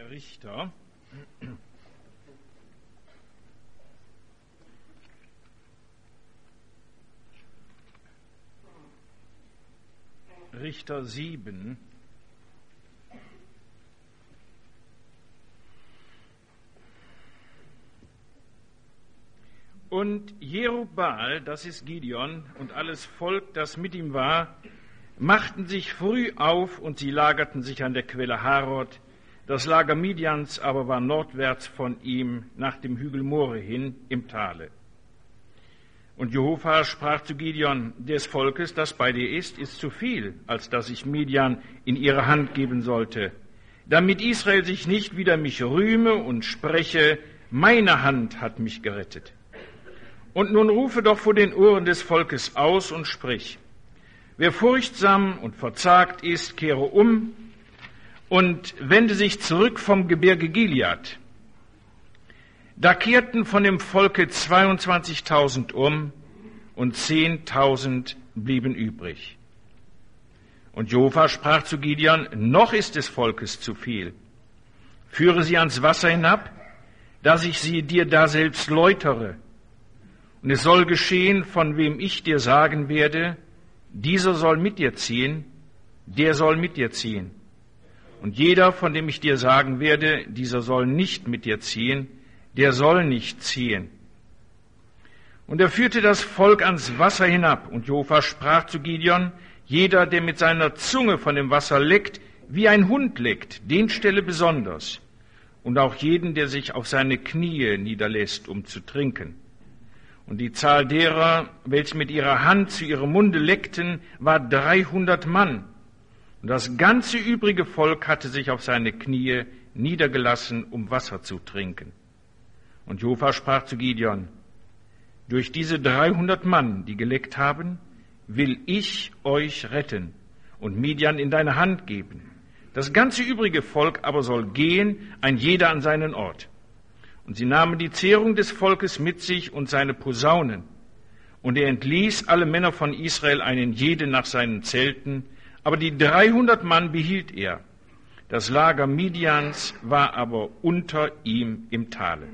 der Richter. Richter 7. Und Jerubbaal, das ist Gideon, und alles Volk, das mit ihm war, machten sich früh auf und sie lagerten sich an der Quelle Harod. Das Lager Midians aber war nordwärts von ihm nach dem Hügel More hin im Tale. Und Jehova sprach zu Gideon: Des Volkes, das bei dir ist zu viel, als dass ich Midian in ihre Hand geben sollte, damit Israel sich nicht wider mich rühme und spreche, meine Hand hat mich gerettet. Und nun rufe doch vor den Ohren des Volkes aus und sprich: Wer furchtsam und verzagt ist, kehre um und wende sich zurück vom Gebirge Gilead. Da kehrten von dem Volke 22.000 um und 10.000 blieben übrig. Und Jehova sprach zu Gideon: Noch ist des Volkes zu viel. Führe sie ans Wasser hinab, dass ich sie dir daselbst läutere. Und es soll geschehen, von wem ich dir sagen werde, dieser soll mit dir ziehen, der soll mit dir ziehen. Und jeder, von dem ich dir sagen werde, dieser soll nicht mit dir ziehen, der soll nicht ziehen. Und er führte das Volk ans Wasser hinab, und Jehova sprach zu Gideon: Jeder, der mit seiner Zunge von dem Wasser leckt, wie ein Hund leckt, den stelle besonders. Und auch jeden, der sich auf seine Knie niederlässt, um zu trinken. Und die Zahl derer, welche mit ihrer Hand zu ihrem Munde leckten, war 300 Mann. Und das ganze übrige Volk hatte sich auf seine Knie niedergelassen, um Wasser zu trinken. Und Jehova sprach zu Gideon: Durch diese 300 Mann, die geleckt haben, will ich euch retten und Midian in deine Hand geben. Das ganze übrige Volk aber soll gehen, ein jeder an seinen Ort. Und sie nahmen die Zehrung des Volkes mit sich und seine Posaunen. Und er entließ alle Männer von Israel, einen jeden nach seinen Zelten. Aber die 300 Mann behielt er. Das Lager Midians war aber unter ihm im Tale.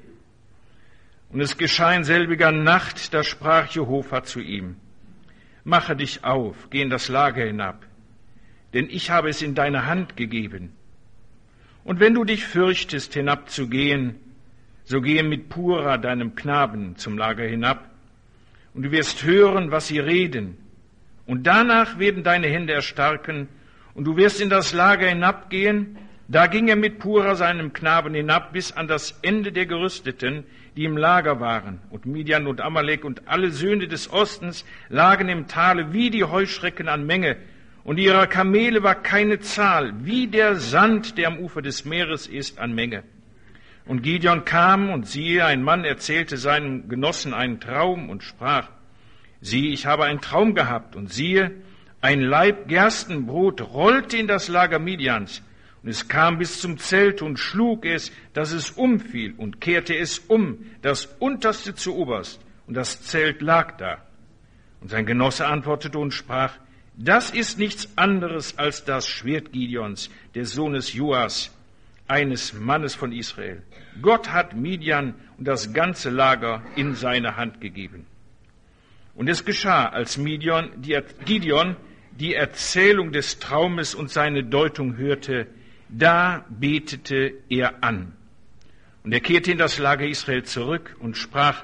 Und es geschah in selbiger Nacht, da sprach Jehova zu ihm: Mache dich auf, geh in das Lager hinab, denn ich habe es in deine Hand gegeben. Und wenn du dich fürchtest, hinabzugehen, so gehe mit Pura, deinem Knaben, zum Lager hinab, und du wirst hören, was sie reden. Und danach werden deine Hände erstarken, und du wirst in das Lager hinabgehen. Da ging er mit Pura, seinem Knaben, hinab bis an das Ende der Gerüsteten, die im Lager waren. Und Midian und Amalek und alle Söhne des Ostens lagen im Tale wie die Heuschrecken an Menge, und ihrer Kamele war keine Zahl, wie der Sand, der am Ufer des Meeres ist, an Menge. Und Gideon kam, und siehe, ein Mann erzählte seinem Genossen einen Traum und sprach: Sieh, ich habe einen Traum gehabt, und siehe, ein Laib Gerstenbrot rollte in das Lager Midians, und es kam bis zum Zelt und schlug es, dass es umfiel, und kehrte es um, das unterste zu oberst, und das Zelt lag da. Und sein Genosse antwortete und sprach: Das ist nichts anderes als das Schwert Gideons, des Sohnes Joas, eines Mannes von Israel. Gott hat Midian und das ganze Lager in seine Hand gegeben. Und es geschah, als Gideon die Erzählung des Traumes und seine Deutung hörte, da betete er an. Und er kehrte in das Lager Israel zurück und sprach: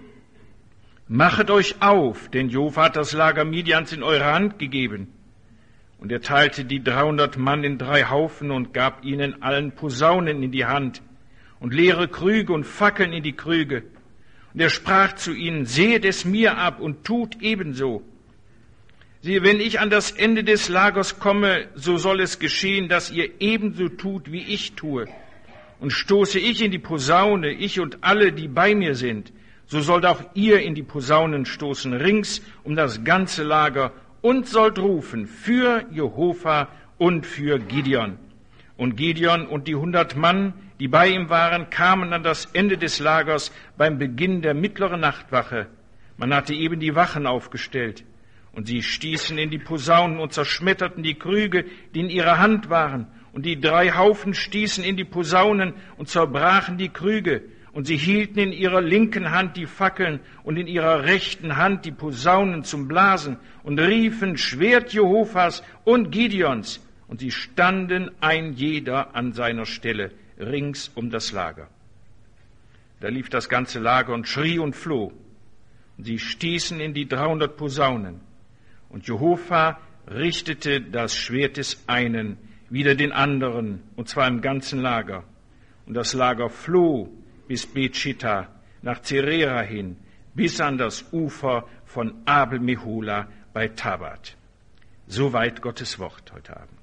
Machet euch auf, denn Jehova hat das Lager Midians in eure Hand gegeben. Und er teilte die 300 Mann in 3 Haufen und gab ihnen allen Posaunen in die Hand und leere Krüge und Fackeln in die Krüge. Und er sprach zu ihnen: Sehet es mir ab und tut ebenso. Siehe, wenn ich an das Ende des Lagers komme, so soll es geschehen, dass ihr ebenso tut, wie ich tue. Und stoße ich in die Posaune, ich und alle, die bei mir sind, so sollt auch ihr in die Posaunen stoßen, rings um das ganze Lager, und sollt rufen für Jehova und für Gideon. Und Gideon und die 100 Mann, die bei ihm waren, kamen an das Ende des Lagers beim Beginn der mittleren Nachtwache. Man hatte eben die Wachen aufgestellt. Und sie stießen in die Posaunen und zerschmetterten die Krüge, die in ihrer Hand waren. Und die 3 Haufen stießen in die Posaunen und zerbrachen die Krüge. Und sie hielten in ihrer linken Hand die Fackeln und in ihrer rechten Hand die Posaunen zum Blasen und riefen: Schwert Jehovas und Gideons. Und sie standen ein jeder an seiner Stelle rings um das Lager. Da lief das ganze Lager und schrie und floh. Und sie stießen in die 300 Posaunen. Und Jehova richtete das Schwert des einen wider den anderen, und zwar im ganzen Lager. Und das Lager floh bis Bet-Schitta, nach Zerera hin, bis an das Ufer von Abel-Mehola bei Tabat. Soweit Gottes Wort heute Abend.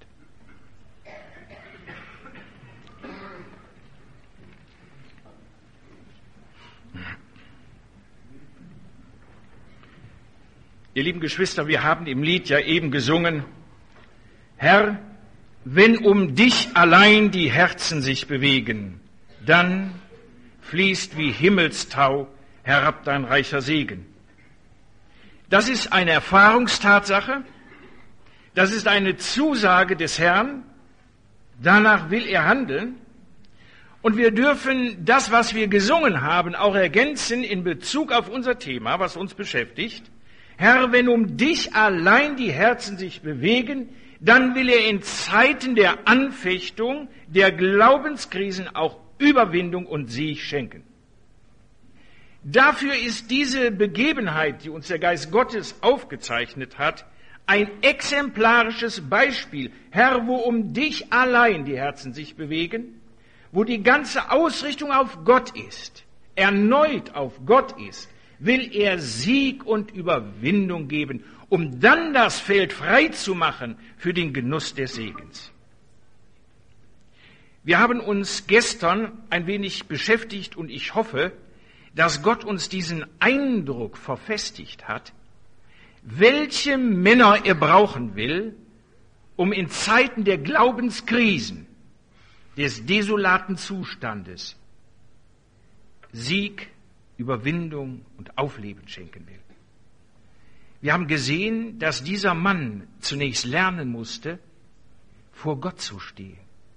Ihr lieben Geschwister, wir haben im Lied ja eben gesungen: Herr, wenn um dich allein die Herzen sich bewegen, dann fließt wie Himmelstau herab dein reicher Segen. Das ist eine Erfahrungstatsache, das ist eine Zusage des Herrn, danach will er handeln. Und wir dürfen das, was wir gesungen haben, auch ergänzen in Bezug auf unser Thema, was uns beschäftigt. Herr, wenn um dich allein die Herzen sich bewegen, dann will er in Zeiten der Anfechtung, der Glaubenskrisen auch Überwindung und Sieg schenken. Dafür ist diese Begebenheit, die uns der Geist Gottes aufgezeichnet hat, ein exemplarisches Beispiel. Herr, wo um dich allein die Herzen sich bewegen, wo die ganze Ausrichtung auf Gott ist, erneut auf Gott ist, will er Sieg und Überwindung geben, um dann das Feld frei zu machen für den Genuss des Segens. Wir haben uns gestern ein wenig beschäftigt und ich hoffe, dass Gott uns diesen Eindruck verfestigt hat, welche Männer er brauchen will, um in Zeiten der Glaubenskrisen, des desolaten Zustandes, Sieg, Überwindung und Aufleben schenken will. Wir haben gesehen, dass dieser Mann zunächst lernen musste, vor Gott zu stehen.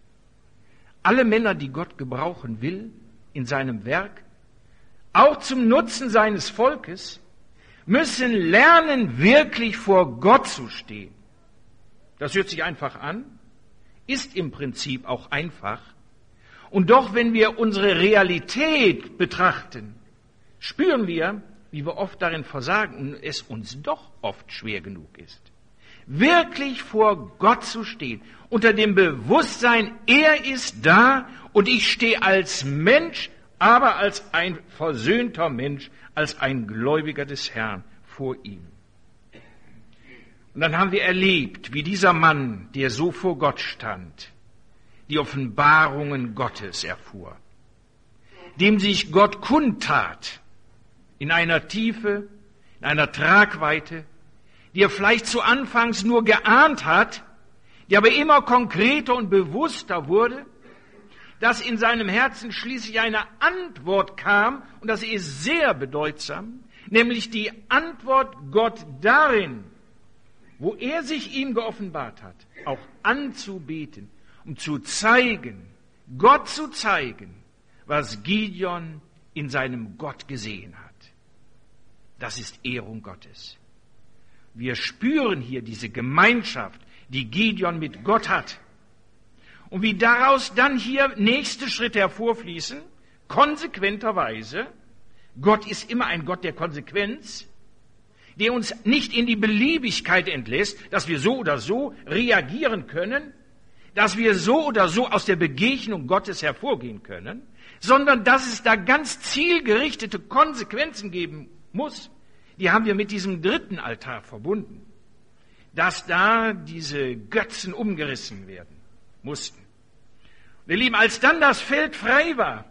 Alle Männer, die Gott gebrauchen will in seinem Werk, auch zum Nutzen seines Volkes, müssen lernen, wirklich vor Gott zu stehen. Das hört sich einfach an, ist im Prinzip auch einfach. Und doch, wenn wir unsere Realität betrachten, spüren wir, wie wir oft darin versagen und es uns doch oft schwer genug ist. Wirklich vor Gott zu stehen, unter dem Bewusstsein, er ist da und ich stehe als Mensch, aber als ein versöhnter Mensch, als ein Gläubiger des Herrn vor ihm. Und dann haben wir erlebt, wie dieser Mann, der so vor Gott stand, die Offenbarungen Gottes erfuhr, dem sich Gott kundtat, in einer Tiefe, in einer Tragweite, die er vielleicht zu Anfangs nur geahnt hat, die aber immer konkreter und bewusster wurde, dass in seinem Herzen schließlich eine Antwort kam, und das ist sehr bedeutsam, nämlich die Antwort Gott darin, wo er sich ihm geoffenbart hat, auch anzubeten, um zu zeigen, Gott zu zeigen, was Gideon in seinem Gott gesehen hat. Das ist Ehrung Gottes. Wir spüren hier diese Gemeinschaft, die Gideon mit Gott hat. Und wie daraus dann hier nächste Schritte hervorfließen, konsequenterweise, Gott ist immer ein Gott der Konsequenz, der uns nicht in die Beliebigkeit entlässt, dass wir so oder so reagieren können, dass wir so oder so aus der Begegnung Gottes hervorgehen können, sondern dass es da ganz zielgerichtete Konsequenzen geben muss. Die haben wir mit diesem dritten Altar verbunden, dass da diese Götzen umgerissen werden mussten. Und ihr Lieben, als dann das Feld frei war,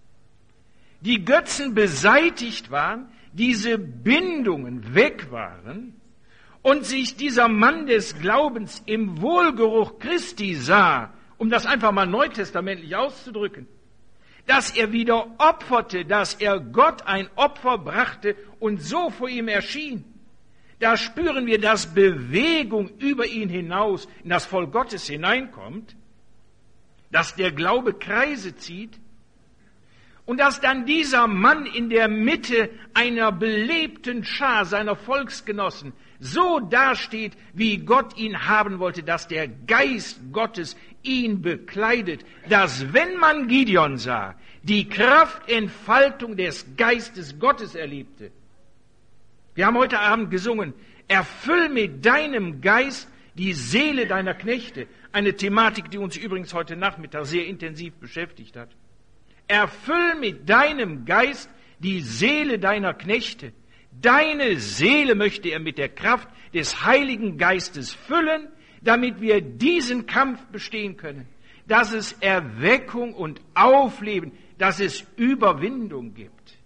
die Götzen beseitigt waren, diese Bindungen weg waren und sich dieser Mann des Glaubens im Wohlgeruch Christi sah, um das einfach mal neutestamentlich auszudrücken, dass er wieder opferte, dass er Gott ein Opfer brachte und so vor ihm erschien. Da spüren wir, dass Bewegung über ihn hinaus in das Volk Gottes hineinkommt. dass der Glaube Kreise zieht und dass dann dieser Mann in der Mitte einer belebten Schar seiner Volksgenossen so dasteht, wie Gott ihn haben wollte, dass der Geist Gottes ihn bekleidet, dass, wenn man Gideon sah, die Kraftentfaltung des Geistes Gottes erlebte. Wir haben heute Abend gesungen, erfüll mit deinem Geist die Seele deiner Knechte. Eine Thematik, die uns übrigens heute Nachmittag sehr intensiv beschäftigt hat. Erfüll mit deinem Geist die Seele deiner Knechte. Deine Seele möchte er mit der Kraft des Heiligen Geistes füllen, damit wir diesen Kampf bestehen können. Dass es Erweckung und Aufleben, dass es Überwindung gibt.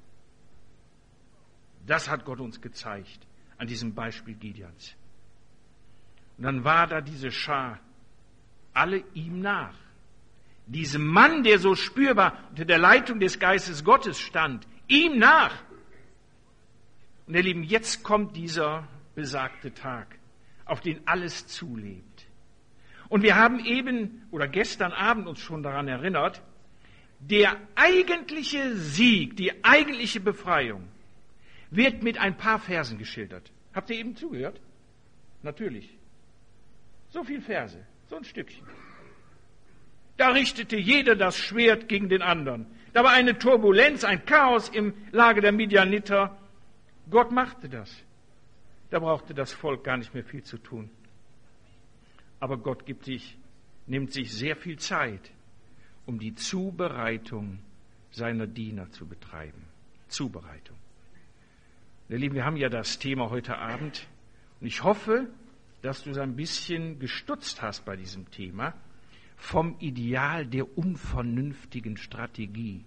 Das hat Gott uns gezeigt an diesem Beispiel Gideons. Und dann war da diese Schar, alle ihm nach. Diesem Mann, der so spürbar unter der Leitung des Geistes Gottes stand, ihm nach. Und ihr Lieben, jetzt kommt dieser besagte Tag, auf den alles zulebt. Und wir haben eben oder gestern Abend uns schon daran erinnert, der eigentliche Sieg, die eigentliche Befreiung wird mit ein paar Versen geschildert. Habt ihr eben zugehört? Natürlich. So viel Verse, so ein Stückchen. Da richtete jeder das Schwert gegen den anderen. Da war eine Turbulenz, ein Chaos im Lager der Midianiter. Gott machte das. Da brauchte das Volk gar nicht mehr viel zu tun. Aber Gott nimmt sich sehr viel Zeit, um die Zubereitung seiner Diener zu betreiben. Zubereitung. Ihr Lieben, wir haben ja das Thema heute Abend und ich hoffe, dass du so ein bisschen gestutzt hast bei diesem Thema vom Ideal der unvernünftigen Strategie.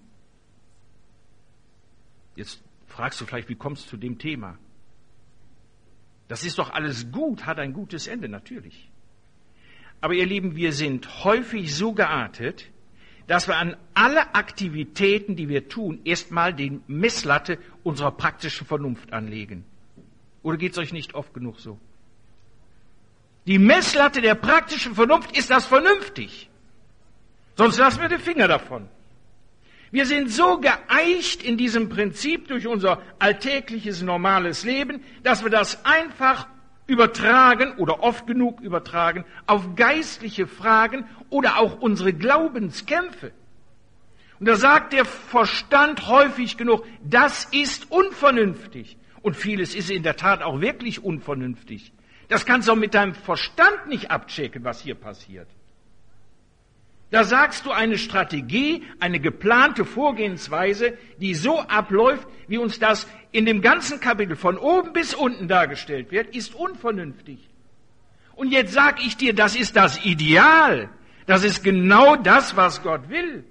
Jetzt fragst du vielleicht, wie kommst du zu dem Thema? Das ist doch alles gut, hat ein gutes Ende, natürlich. Aber ihr Lieben, wir sind häufig so geartet, dass wir an alle Aktivitäten, die wir tun, erstmal die Messlatte unserer praktischen Vernunft anlegen. Oder geht es euch nicht oft genug so? Die Messlatte der praktischen Vernunft ist das vernünftig. Sonst lassen wir den Finger davon. Wir sind so geeicht in diesem Prinzip durch unser alltägliches, normales Leben, dass wir das einfach übertragen oder oft genug übertragen auf geistliche Fragen oder auch unsere Glaubenskämpfe. Und da sagt der Verstand häufig genug, das ist unvernünftig. Und vieles ist in der Tat auch wirklich unvernünftig. Das kannst du auch mit deinem Verstand nicht abchecken, was hier passiert. Da sagst du eine Strategie, eine geplante Vorgehensweise, die so abläuft, wie uns das in dem ganzen Kapitel von oben bis unten dargestellt wird, ist unvernünftig. Und jetzt sag ich dir, das ist das Ideal. Das ist genau das, was Gott will.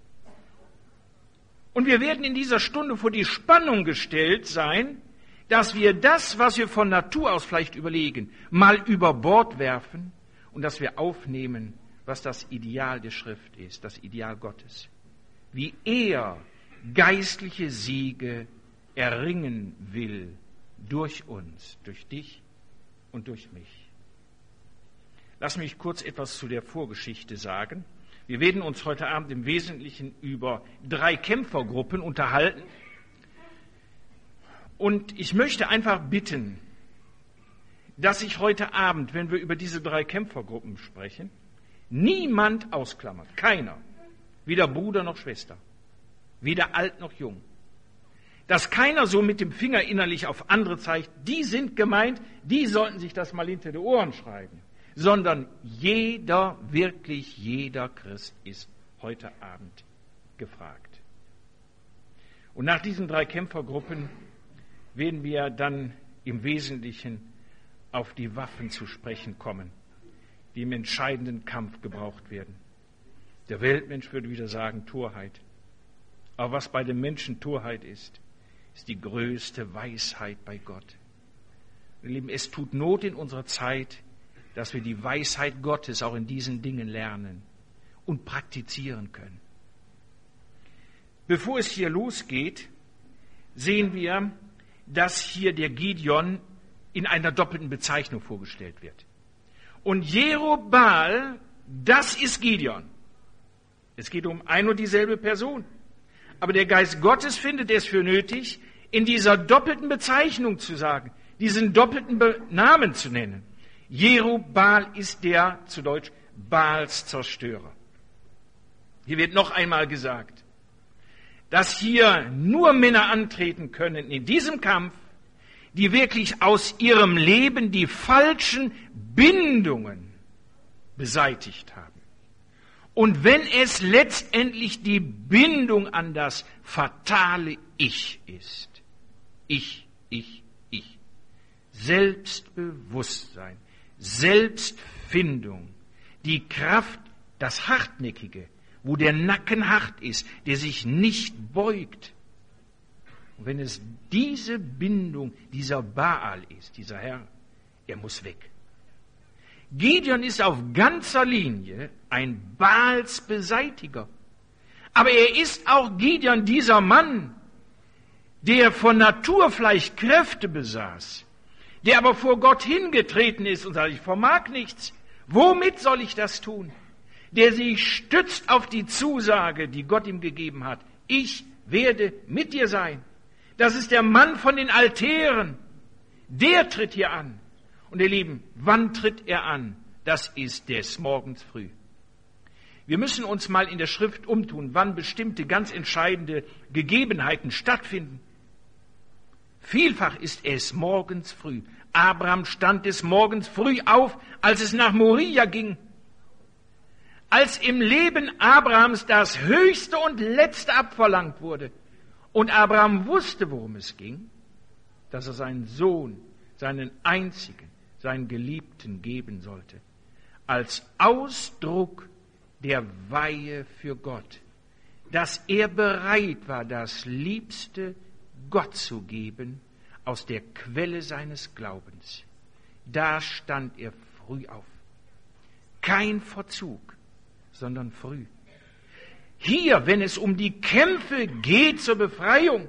Und wir werden in dieser Stunde vor die Spannung gestellt sein, dass wir das, was wir von Natur aus vielleicht überlegen, mal über Bord werfen und dass wir aufnehmen, was das Ideal der Schrift ist, das Ideal Gottes. Wie er geistliche Siege erringen will durch uns, durch dich und durch mich. Lass mich kurz etwas zu der Vorgeschichte sagen. Wir werden uns heute Abend im Wesentlichen über 3 Kämpfergruppen unterhalten. Und ich möchte einfach bitten, dass ich heute Abend, wenn wir über diese 3 Kämpfergruppen sprechen, niemand ausklammert, keiner, weder Bruder noch Schwester, weder alt noch jung. Dass keiner so mit dem Finger innerlich auf andere zeigt, die sind gemeint, die sollten sich das mal hinter die Ohren schreiben, sondern jeder, wirklich jeder Christ ist heute Abend gefragt. Und nach diesen 3 Kämpfergruppen werden wir dann im Wesentlichen auf die Waffen zu sprechen kommen, die im entscheidenden Kampf gebraucht werden. Der Weltmensch würde wieder sagen, Torheit. Aber was bei dem Menschen Torheit ist, ist die größte Weisheit bei Gott. Ihr Lieben, es tut Not in unserer Zeit, dass wir die Weisheit Gottes auch in diesen Dingen lernen und praktizieren können. Bevor es hier losgeht, sehen wir, dass hier der Gideon in einer doppelten Bezeichnung vorgestellt wird. Und Jerubbaal, das ist Gideon. Es geht um ein und dieselbe Person. Aber der Geist Gottes findet es für nötig, in dieser doppelten Bezeichnung zu sagen, diesen doppelten Namen zu nennen. Jerubbaal ist der, zu Deutsch, Baals Zerstörer. Hier wird noch einmal gesagt, dass hier nur Männer antreten können in diesem Kampf, die wirklich aus ihrem Leben die falschen Bindungen beseitigt haben. Und wenn es letztendlich die Bindung an das fatale Ich ist, ich, Selbstbewusstsein, Selbstfindung, die Kraft, das Hartnäckige, wo der Nacken hart ist, der sich nicht beugt. Und wenn es diese Bindung, dieser Baal ist, dieser Herr, er muss weg. Gideon ist auf ganzer Linie ein Baals-Beseitiger. Aber er ist auch Gideon, dieser Mann, der von Natur vielleicht Kräfte besaß, der aber vor Gott hingetreten ist und sagt, ich vermag nichts. Womit soll ich das tun? Der sich stützt auf die Zusage, die Gott ihm gegeben hat. Ich werde mit dir sein. Das ist der Mann von den Altären. Der tritt hier an. Und ihr Lieben, wann tritt er an? Das ist des Morgens früh. Wir müssen uns mal in der Schrift umtun, wann bestimmte ganz entscheidende Gegebenheiten stattfinden. Vielfach ist es morgens früh. Abraham stand des Morgens früh auf, als es nach Moria ging. Als im Leben Abrahams das Höchste und Letzte abverlangt wurde. Und Abraham wusste, worum es ging, dass er seinen Sohn, seinen einzigen, seinen Geliebten geben sollte, als Ausdruck der Weihe für Gott, dass er bereit war, das Liebste Gott zu geben, aus der Quelle seines Glaubens. Da stand er früh auf. Kein Verzug, sondern früh. Hier, wenn es um die Kämpfe geht zur Befreiung,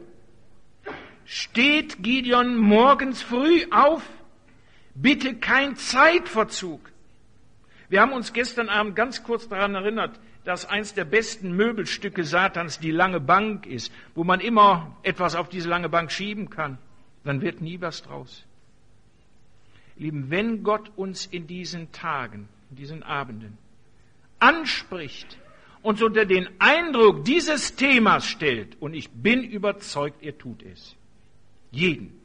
steht Gideon morgens früh auf. Bitte kein Zeitverzug. Wir haben uns gestern Abend ganz kurz daran erinnert, dass eins der besten Möbelstücke Satans die lange Bank ist, wo man immer etwas auf diese lange Bank schieben kann. Dann wird nie was draus. Lieben, wenn Gott uns in diesen Tagen, in diesen Abenden anspricht, uns unter den Eindruck dieses Themas stellt, und ich bin überzeugt, er tut es, jeden,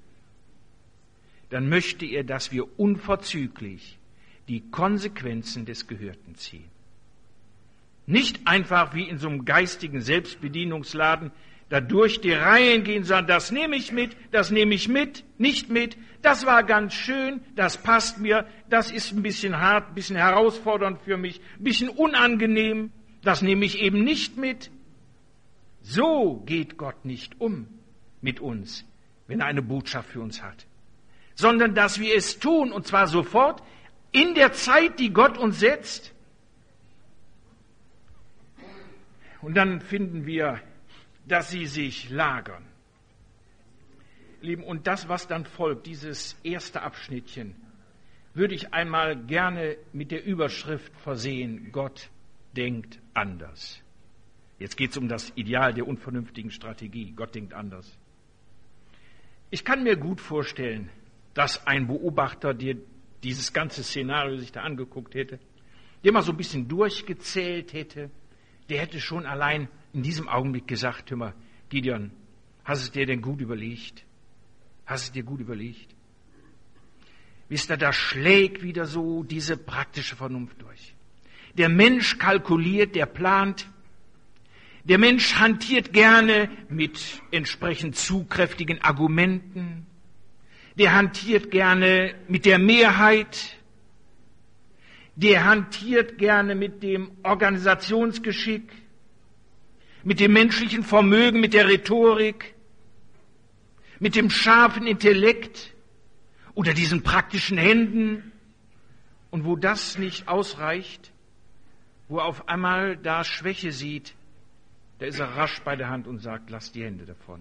dann möchte er, dass wir unverzüglich die Konsequenzen des Gehörten ziehen. Nicht einfach wie in so einem geistigen Selbstbedienungsladen da durch die Reihen gehen, sondern das nehme ich mit, nicht mit, das war ganz schön, das passt mir, das ist ein bisschen hart, ein bisschen herausfordernd für mich, ein bisschen unangenehm, das nehme ich eben nicht mit. So geht Gott nicht um mit uns, wenn er eine Botschaft für uns hat, sondern dass wir es tun, und zwar sofort, in der Zeit, die Gott uns setzt. Und dann finden wir, dass sie sich lagern. Lieben, und das, was dann folgt, dieses erste Abschnittchen, würde ich einmal gerne mit der Überschrift versehen, Gott denkt anders. Jetzt geht es um das Ideal der unvernünftigen Strategie. Gott denkt anders. Ich kann mir gut vorstellen, dass ein Beobachter, der dieses ganze Szenario sich da angeguckt hätte, der mal so ein bisschen durchgezählt hätte, der hätte schon allein in diesem Augenblick gesagt, hör mal, Gideon, hast es dir denn gut überlegt? Hast es dir gut überlegt? Wisst ihr, da schlägt wieder so diese praktische Vernunft durch. Der Mensch kalkuliert, der plant. Der Mensch hantiert gerne mit entsprechend zugkräftigen Argumenten. Der hantiert gerne mit der Mehrheit. Der hantiert gerne mit dem Organisationsgeschick, mit dem menschlichen Vermögen, mit der Rhetorik, mit dem scharfen Intellekt oder diesen praktischen Händen. Und wo das nicht ausreicht, wo er auf einmal da Schwäche sieht, da ist er rasch bei der Hand und sagt, lass die Hände davon.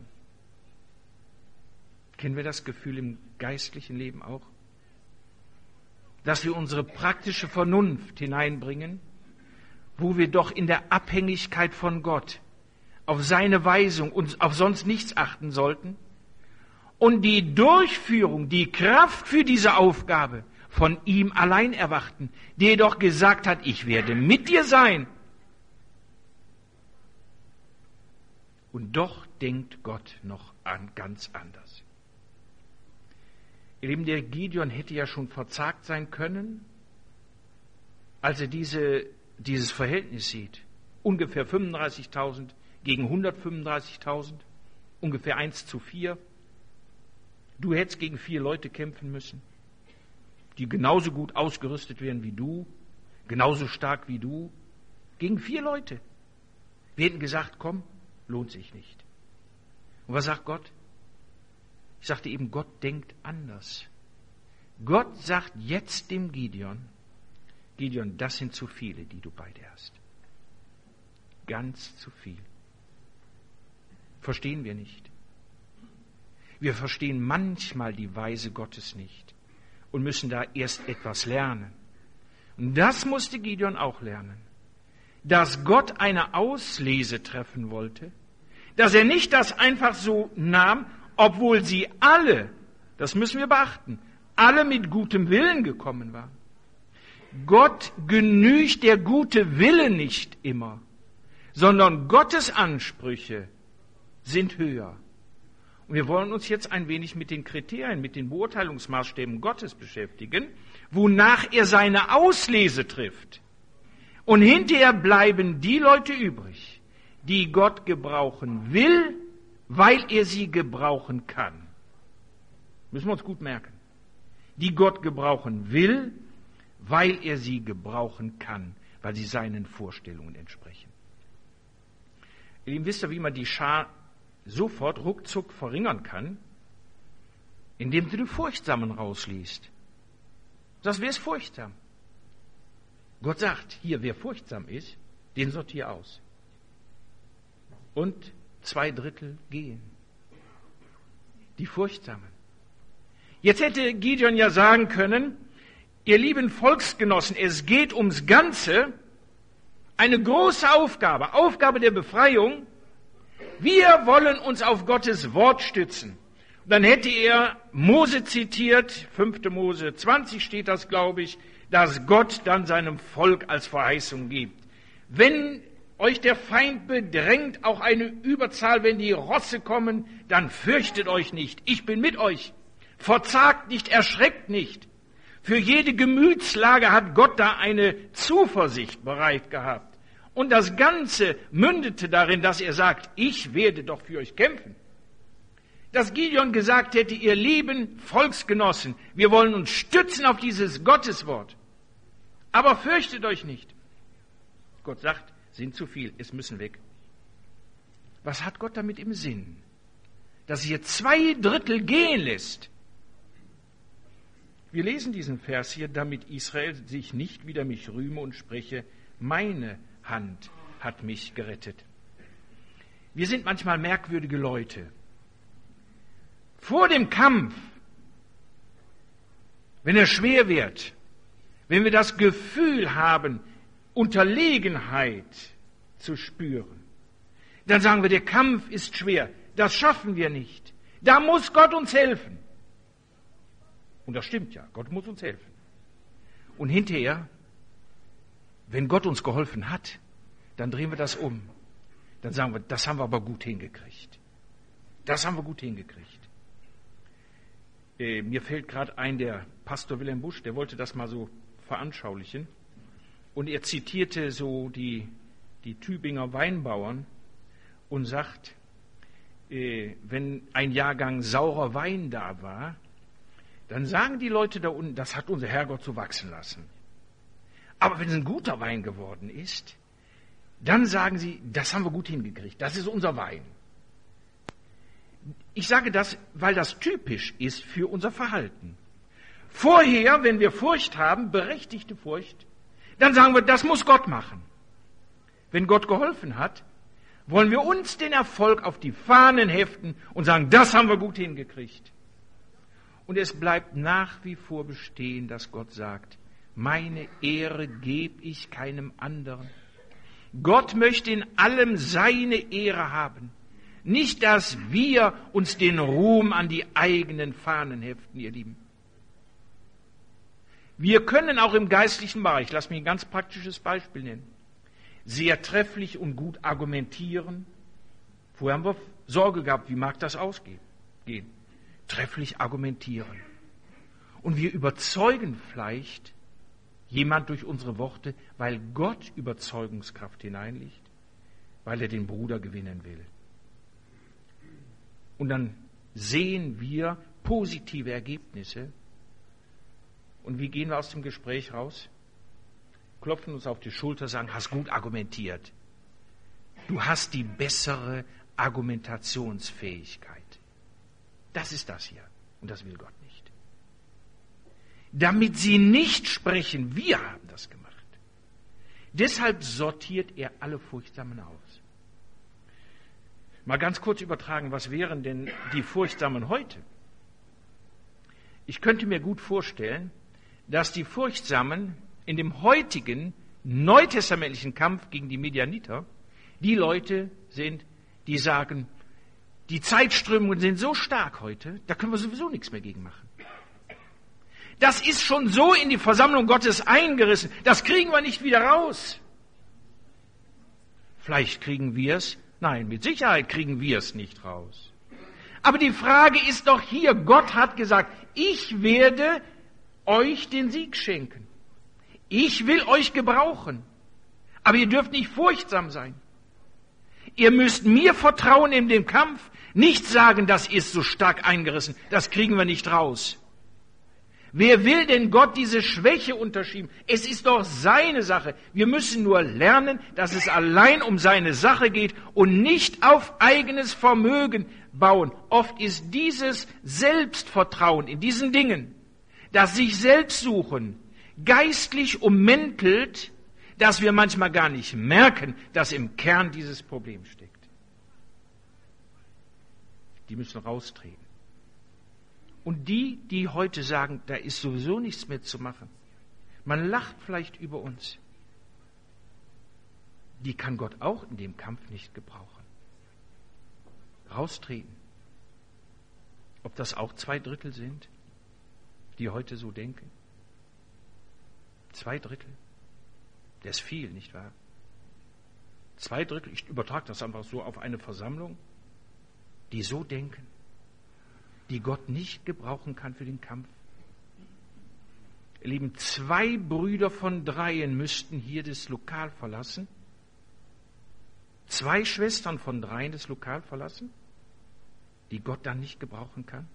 Kennen wir das Gefühl im geistlichen Leben auch? Dass wir unsere praktische Vernunft hineinbringen wo wir doch in der Abhängigkeit von Gott auf seine Weisung und auf sonst nichts achten sollten und die Durchführung, die Kraft für diese Aufgabe von ihm allein erwarten, der doch gesagt hat, ich werde mit dir sein. Und doch denkt Gott noch ganz anders. Ihr Lieben, der Gideon hätte ja schon verzagt sein können, als er dieses Verhältnis sieht. Ungefähr 35.000 gegen 135.000, ungefähr 1:4. Du hättest gegen 4 Leute kämpfen müssen, die genauso gut ausgerüstet wären wie du, genauso stark wie du, gegen 4 Leute. Wir hätten gesagt, komm, lohnt sich nicht. Und was sagt Gott? Ich sagte eben, Gott denkt anders. Gott sagt jetzt dem Gideon, Gideon, das sind zu viele, die du bei dir hast. Ganz zu viel. Verstehen wir nicht. Wir verstehen manchmal die Weise Gottes nicht und müssen da erst etwas lernen. Und das musste Gideon auch lernen. Dass Gott eine Auslese treffen wollte, dass er nicht das einfach so nahm, obwohl sie alle, das müssen wir beachten, alle mit gutem Willen gekommen waren. Gott genügt der gute Wille nicht immer, sondern Gottes Ansprüche sind höher. Und wir wollen uns jetzt ein wenig mit den Kriterien, mit den Beurteilungsmaßstäben Gottes beschäftigen, wonach er seine Auslese trifft. Und hinterher bleiben die Leute übrig, die Gott gebrauchen will, weil er sie gebrauchen kann. Müssen wir uns gut merken. Die Gott gebrauchen will, weil er sie gebrauchen kann, weil sie seinen Vorstellungen entsprechen. Ihr Lieben, wisst ihr, wie man die Schar sofort ruckzuck verringern kann? Indem du die Furchtsamen rausliest. Das wäre es furchtsam. Gott sagt, hier, wer furchtsam ist, den sortier aus. Und 2/3 gehen. Die Furchtsamen. Jetzt hätte Gideon ja sagen können, ihr lieben Volksgenossen, es geht ums Ganze, eine große Aufgabe, Aufgabe der Befreiung. Wir wollen uns auf Gottes Wort stützen. Und dann hätte er Mose zitiert, 5. Mose 20 steht das, glaube ich, dass Gott dann seinem Volk als Verheißung gibt. Wenn euch der Feind bedrängt, auch eine Überzahl, wenn die Rosse kommen, dann fürchtet euch nicht. Ich bin mit euch. Verzagt nicht, erschreckt nicht. Für jede Gemütslage hat Gott da eine Zuversicht bereit gehabt. Und das Ganze mündete darin, dass er sagt, ich werde doch für euch kämpfen. Dass Gideon gesagt hätte, ihr lieben Volksgenossen, wir wollen uns stützen auf dieses Gotteswort. Aber fürchtet euch nicht. Gott sagt, sind zu viel, es müssen weg. Was hat Gott damit im Sinn? Dass er hier 2/3 gehen lässt. Wir lesen diesen Vers hier, damit Israel sich nicht wider mich rühme und spreche, meine Hand hat mich gerettet. Wir sind manchmal merkwürdige Leute. Vor dem Kampf, wenn er schwer wird, wenn wir das Gefühl haben, Unterlegenheit zu spüren, dann sagen wir, der Kampf ist schwer, das schaffen wir nicht. Da muss Gott uns helfen. Und das stimmt ja, Gott muss uns helfen. Und hinterher, wenn Gott uns geholfen hat, dann drehen wir das um. Dann sagen wir, das haben wir aber gut hingekriegt. Das haben wir gut hingekriegt. Mir fällt gerade ein, der Pastor Wilhelm Busch, der wollte das mal so veranschaulichen. Und er zitierte so die Tübinger Weinbauern und sagt, wenn ein Jahrgang saurer Wein da war, dann sagen die Leute da unten, das hat unser Herrgott so wachsen lassen. Aber wenn es ein guter Wein geworden ist, dann sagen sie, das haben wir gut hingekriegt, das ist unser Wein. Ich sage das, weil das typisch ist für unser Verhalten. Vorher, wenn wir Furcht haben, berechtigte Furcht, dann sagen wir, das muss Gott machen. Wenn Gott geholfen hat, wollen wir uns den Erfolg auf die Fahnen heften und sagen, das haben wir gut hingekriegt. Und es bleibt nach wie vor bestehen, dass Gott sagt, meine Ehre gebe ich keinem anderen, Gott möchte in allem seine Ehre haben. Nicht, dass wir uns den Ruhm an die eigenen Fahnen heften, ihr Lieben. Wir können auch im geistlichen Bereich, lass mich ein ganz praktisches Beispiel nennen, sehr trefflich und gut argumentieren. Vorher haben wir Sorge gehabt, wie mag das ausgehen? Trefflich argumentieren. Und wir überzeugen vielleicht jemand durch unsere Worte, weil Gott Überzeugungskraft hineinlegt, weil er den Bruder gewinnen will. Und dann sehen wir positive Ergebnisse. Und wie gehen wir aus dem Gespräch raus? Klopfen uns auf die Schulter, sagen, hast gut argumentiert. Du hast die bessere Argumentationsfähigkeit. Das ist das hier. Und das will Gott nicht. Damit sie nicht sprechen, wir haben das gemacht. Deshalb sortiert er alle Furchtsamen aus. Mal ganz kurz übertragen, was wären denn die Furchtsamen heute? Ich könnte mir gut vorstellen, dass die Furchtsamen in dem heutigen neutestamentlichen Kampf gegen die Medianiter die Leute sind, die sagen, die Zeitströmungen sind so stark heute, da können wir sowieso nichts mehr gegen machen. Das ist schon so in die Versammlung Gottes eingerissen, das kriegen wir nicht wieder raus. Vielleicht kriegen wir es, nein, mit Sicherheit kriegen wir es nicht raus. Aber die Frage ist doch hier, Gott hat gesagt, ich werde euch den Sieg schenken. Ich will euch gebrauchen. Aber ihr dürft nicht furchtsam sein. Ihr müsst mir vertrauen in dem Kampf, nicht sagen, das ist so stark eingerissen, das kriegen wir nicht raus. Wer will denn Gott diese Schwäche unterschieben? Es ist doch seine Sache. Wir müssen nur lernen, dass es allein um seine Sache geht und nicht auf eigenes Vermögen bauen. Oft ist dieses Selbstvertrauen in diesen Dingen, das sich selbst suchen, geistlich ummäntelt, dass wir manchmal gar nicht merken, dass im Kern dieses Problem steckt. Die müssen raustreten. Und die heute sagen, da ist sowieso nichts mehr zu machen, man lacht vielleicht über uns, die kann Gott auch in dem Kampf nicht gebrauchen. Raustreten. Ob das auch 2/3 sind, die heute so denken? 2/3. Das ist viel, nicht wahr? 2/3, ich übertrage das einfach so auf eine Versammlung, die so denken, die Gott nicht gebrauchen kann für den Kampf. Ihr Lieben, 2 Brüder von 3 müssten hier das Lokal verlassen. 2 Schwestern von 3 das Lokal verlassen, die Gott dann nicht gebrauchen kann.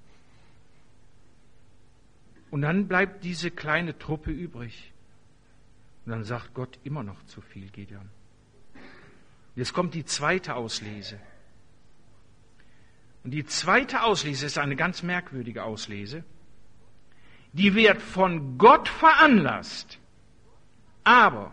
Und dann bleibt diese kleine Truppe übrig. Und dann sagt Gott immer noch zu viel, Gideon. Jetzt kommt die zweite Auslese. Und die zweite Auslese ist eine ganz merkwürdige Auslese. Die wird von Gott veranlasst. Aber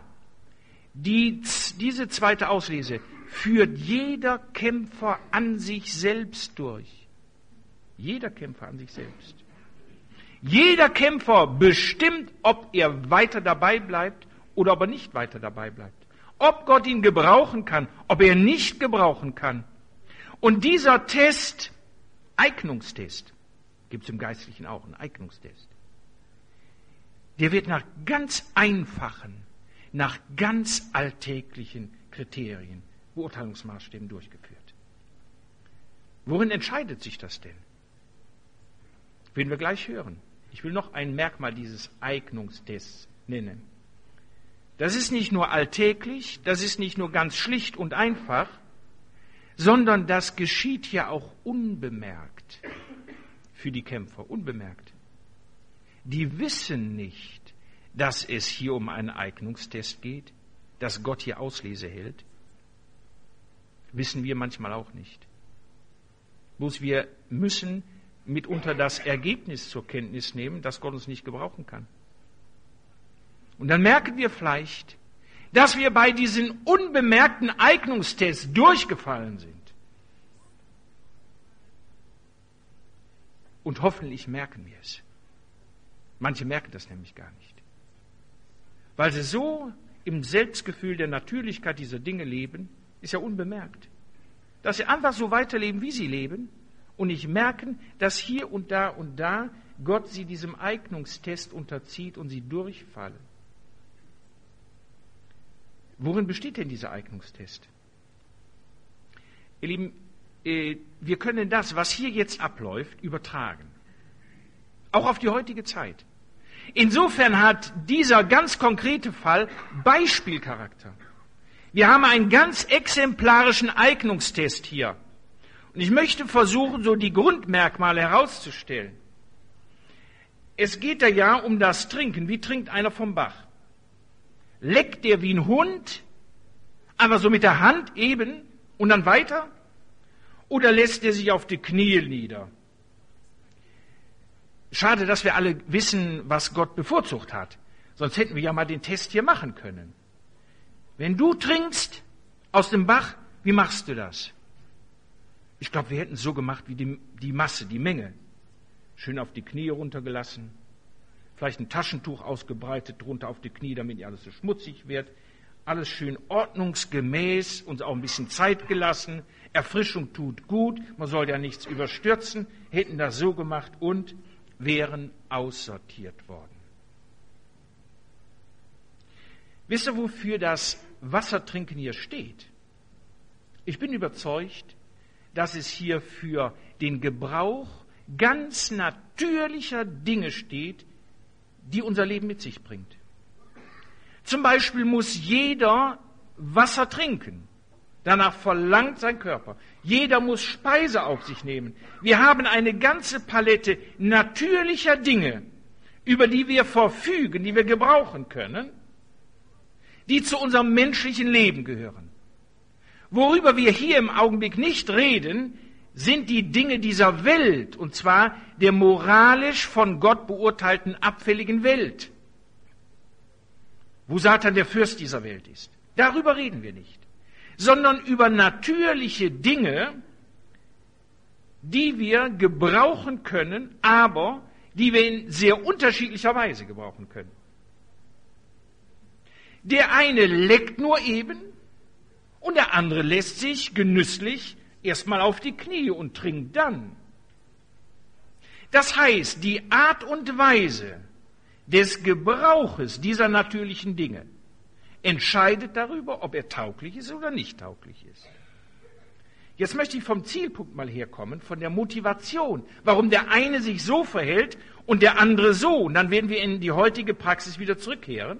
diese zweite Auslese führt jeder Kämpfer an sich selbst durch. Jeder Kämpfer an sich selbst. Jeder Kämpfer bestimmt, ob er weiter dabei bleibt oder ob er nicht weiter dabei bleibt. Ob Gott ihn gebrauchen kann, ob er nicht gebrauchen kann. Und dieser Test, Eignungstest, gibt es im Geistlichen auch, einen Eignungstest, der wird nach ganz einfachen, nach ganz alltäglichen Kriterien, Beurteilungsmaßstäben durchgeführt. Worin entscheidet sich das denn? Werden wir gleich hören. Ich will noch ein Merkmal dieses Eignungstests nennen. Das ist nicht nur alltäglich, das ist nicht nur ganz schlicht und einfach, sondern das geschieht ja auch unbemerkt für die Kämpfer, unbemerkt. Die wissen nicht, dass es hier um einen Eignungstest geht, dass Gott hier Auslese hält. Wissen wir manchmal auch nicht. Bloß wir müssen mitunter das Ergebnis zur Kenntnis nehmen, dass Gott uns nicht gebrauchen kann. Und dann merken wir vielleicht, dass wir bei diesen unbemerkten Eignungstests durchgefallen sind. Und hoffentlich merken wir es. Manche merken das nämlich gar nicht. Weil sie so im Selbstgefühl der Natürlichkeit dieser Dinge leben, ist ja unbemerkt. Dass sie einfach so weiterleben, wie sie leben und nicht merken, dass hier und da Gott sie diesem Eignungstest unterzieht und sie durchfallen. Worin besteht denn dieser Eignungstest? Ihr Lieben, wir können das, was hier jetzt abläuft, übertragen. Auch auf die heutige Zeit. Insofern hat dieser ganz konkrete Fall Beispielcharakter. Wir haben einen ganz exemplarischen Eignungstest hier. Und ich möchte versuchen, so die Grundmerkmale herauszustellen. Es geht da ja um das Trinken. Wie trinkt einer vom Bach? Leckt der wie ein Hund, einfach so mit der Hand eben und dann weiter? Oder lässt er sich auf die Knie nieder? Schade, dass wir alle wissen, was Gott bevorzugt hat. Sonst hätten wir ja mal den Test hier machen können. Wenn du trinkst aus dem Bach, wie machst du das? Ich glaube, wir hätten es so gemacht wie die Masse, die Menge. Schön auf die Knie runtergelassen. Vielleicht ein Taschentuch ausgebreitet, drunter auf die Knie, damit nicht alles so schmutzig wird. Alles schön ordnungsgemäß, uns auch ein bisschen Zeit gelassen. Erfrischung tut gut, man soll ja nichts überstürzen. Hätten das so gemacht und wären aussortiert worden. Wisst ihr, wofür das Wassertrinken hier steht? Ich bin überzeugt, dass es hier für den Gebrauch ganz natürlicher Dinge steht, die unser Leben mit sich bringt. Zum Beispiel muss jeder Wasser trinken. Danach verlangt sein Körper. Jeder muss Speise auf sich nehmen. Wir haben eine ganze Palette natürlicher Dinge, über die wir verfügen, die wir gebrauchen können, die zu unserem menschlichen Leben gehören. Worüber wir hier im Augenblick nicht reden, sind die Dinge dieser Welt, und zwar der moralisch von Gott beurteilten abfälligen Welt, wo Satan der Fürst dieser Welt ist. Darüber reden wir nicht, sondern über natürliche Dinge, die wir gebrauchen können, aber die wir in sehr unterschiedlicher Weise gebrauchen können. Der eine leckt nur eben und der andere lässt sich genüsslich erstmal auf die Knie und trinkt dann. Das heißt, die Art und Weise des Gebrauches dieser natürlichen Dinge entscheidet darüber, ob er tauglich ist oder nicht tauglich ist. Jetzt möchte ich vom Zielpunkt mal herkommen, von der Motivation, warum der eine sich so verhält und der andere so. Und dann werden wir in die heutige Praxis wieder zurückkehren.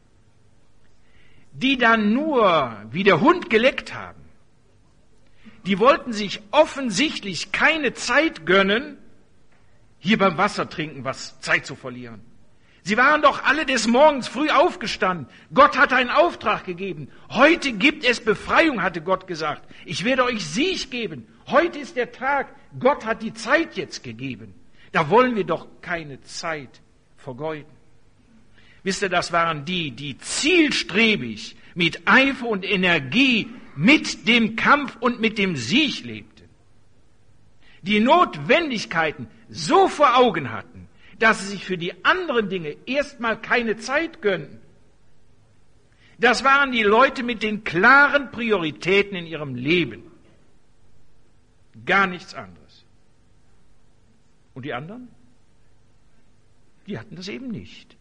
Die dann nur wie der Hund geleckt haben, die wollten sich offensichtlich keine Zeit gönnen, hier beim Wassertrinken was Zeit zu verlieren. Sie waren doch alle des Morgens früh aufgestanden. Gott hatte einen Auftrag gegeben. Heute gibt es Befreiung, hatte Gott gesagt. Ich werde euch Sieg geben. Heute ist der Tag. Gott hat die Zeit jetzt gegeben. Da wollen wir doch keine Zeit vergeuden. Wisst ihr, das waren die zielstrebig, mit Eifer und Energie, mit dem Kampf und mit dem Sieg lebten. Die Notwendigkeiten so vor Augen hatten, dass sie sich für die anderen Dinge erstmal keine Zeit gönnten. Das waren die Leute mit den klaren Prioritäten in ihrem Leben. Gar nichts anderes. Und die anderen? Die hatten das eben nicht.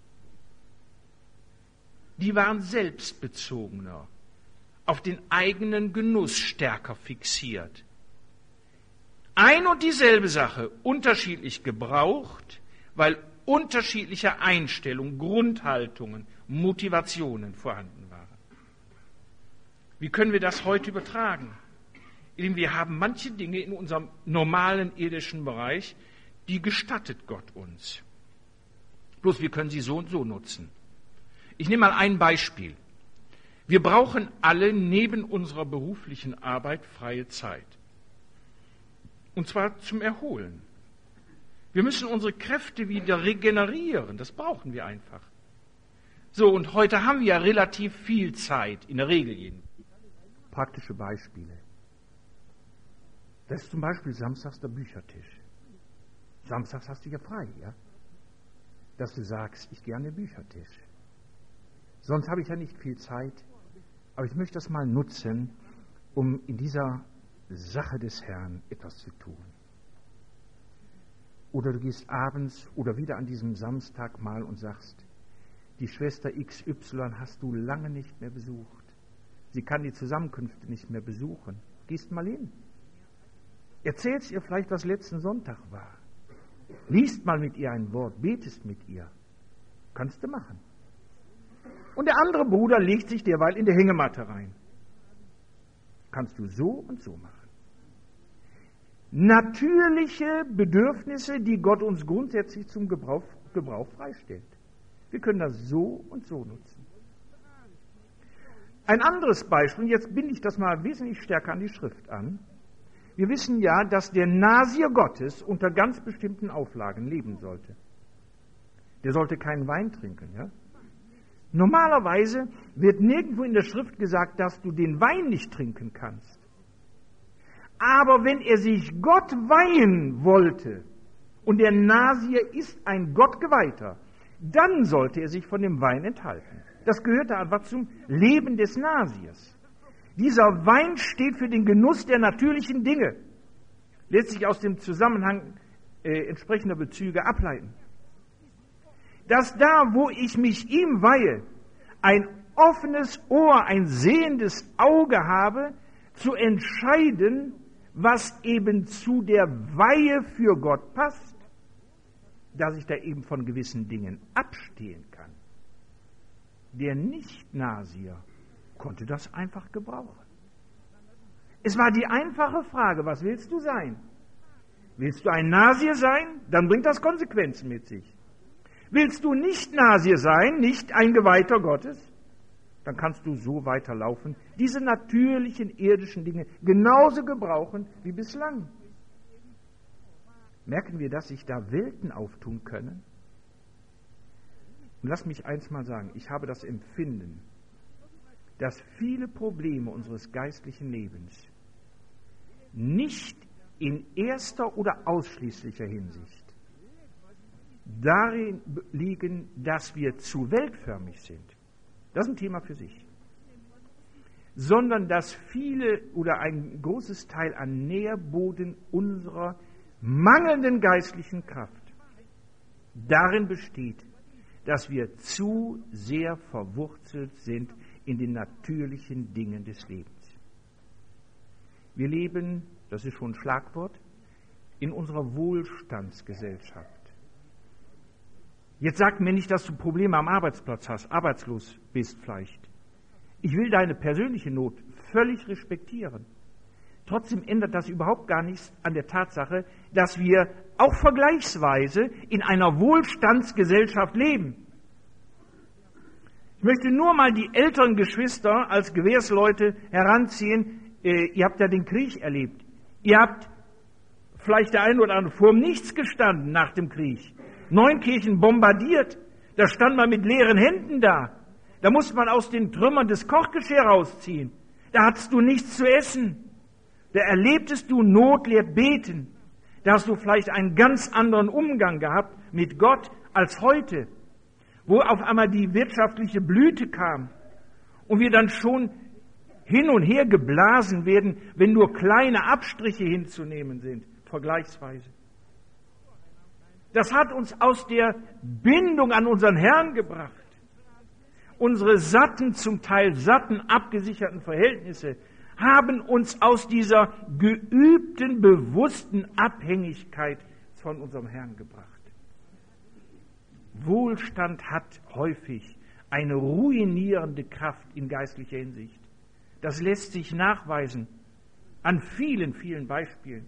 Die waren selbstbezogener, auf den eigenen Genuss stärker fixiert. Ein und dieselbe Sache unterschiedlich gebraucht, weil unterschiedliche Einstellungen, Grundhaltungen, Motivationen vorhanden waren. Wie können wir das heute übertragen? Wir haben manche Dinge in unserem normalen irdischen Bereich, die gestattet Gott uns. Bloß wir können sie so und so nutzen. Ich nehme mal ein Beispiel. Wir brauchen alle neben unserer beruflichen Arbeit freie Zeit. Und zwar zum Erholen. Wir müssen unsere Kräfte wieder regenerieren. Das brauchen wir einfach. So, und heute haben wir ja relativ viel Zeit, in der Regel jedenfalls. Praktische Beispiele. Das ist zum Beispiel samstags der Büchertisch. Samstags hast du ja frei, ja? Dass du sagst, ich gehe an den Büchertisch. Sonst habe ich ja nicht viel Zeit, aber ich möchte das mal nutzen, um in dieser Sache des Herrn etwas zu tun. Oder du gehst abends oder wieder an diesem Samstag mal und sagst, die Schwester XY hast du lange nicht mehr besucht. Sie kann die Zusammenkünfte nicht mehr besuchen. Gehst mal hin. Erzählst ihr vielleicht, was letzten Sonntag war. Liest mal mit ihr ein Wort, betest mit ihr. Kannst du machen. Und der andere Bruder legt sich derweil in die Hängematte rein. Kannst du so und so machen. Natürliche Bedürfnisse, die Gott uns grundsätzlich zum Gebrauch freistellt. Wir können das so und so nutzen. Ein anderes Beispiel, jetzt binde ich das mal wesentlich stärker an die Schrift an. Wir wissen ja, dass der Nasier Gottes unter ganz bestimmten Auflagen leben sollte. Der sollte keinen Wein trinken. Ja? Normalerweise wird nirgendwo in der Schrift gesagt, dass du den Wein nicht trinken kannst. Aber wenn er sich Gott weihen wollte, und der Nasier ist ein Gottgeweihter, dann sollte er sich von dem Wein enthalten. Das gehörte einfach zum Leben des Nasiers. Dieser Wein steht für den Genuss der natürlichen Dinge. Lässt sich aus dem Zusammenhang entsprechender Bezüge ableiten. Dass da, wo ich mich ihm weihe, ein offenes Ohr, ein sehendes Auge habe, zu entscheiden, was eben zu der Weihe für Gott passt, dass ich da eben von gewissen Dingen abstehen kann. Der Nicht-Nasier konnte das einfach gebrauchen. Es war die einfache Frage, was willst du sein? Willst du ein Nasier sein? Dann bringt das Konsequenzen mit sich. Willst du nicht Nasier sein, nicht ein Geweihter Gottes? Dann kannst du so weiterlaufen, diese natürlichen irdischen Dinge genauso gebrauchen wie bislang. Merken wir, dass sich da Welten auftun können? Und lass mich eins mal sagen, ich habe das Empfinden, dass viele Probleme unseres geistlichen Lebens nicht in erster oder ausschließlicher Hinsicht darin liegen, dass wir zu weltförmig sind. Das ist ein Thema für sich. Sondern dass viele oder ein großes Teil an Nährboden unserer mangelnden geistlichen Kraft darin besteht, dass wir zu sehr verwurzelt sind in den natürlichen Dingen des Lebens. Wir leben, das ist schon ein Schlagwort, in unserer Wohlstandsgesellschaft. Jetzt sag mir nicht, dass du Probleme am Arbeitsplatz hast, arbeitslos bist vielleicht. Ich will deine persönliche Not völlig respektieren. Trotzdem ändert das überhaupt gar nichts an der Tatsache, dass wir auch vergleichsweise in einer Wohlstandsgesellschaft leben. Ich möchte nur mal die älteren Geschwister als Gewährsleute heranziehen. Ihr habt ja den Krieg erlebt. Ihr habt vielleicht der eine oder andere vor dem Nichts gestanden nach dem Krieg. Neunkirchen bombardiert. Da stand man mit leeren Händen da. Da musste man aus den Trümmern des Kochgeschirr rausziehen. Da hattest du nichts zu essen. Da erlebtest du Not lehrt beten. Da hast du vielleicht einen ganz anderen Umgang gehabt mit Gott als heute, wo auf einmal die wirtschaftliche Blüte kam und wir dann schon hin und her geblasen werden, wenn nur kleine Abstriche hinzunehmen sind, vergleichsweise. Das hat uns aus der Bindung an unseren Herrn gebracht. Unsere satten, zum Teil satten, abgesicherten Verhältnisse haben uns aus dieser geübten, bewussten Abhängigkeit von unserem Herrn gebracht. Wohlstand hat häufig eine ruinierende Kraft in geistlicher Hinsicht. Das lässt sich nachweisen an vielen, vielen Beispielen.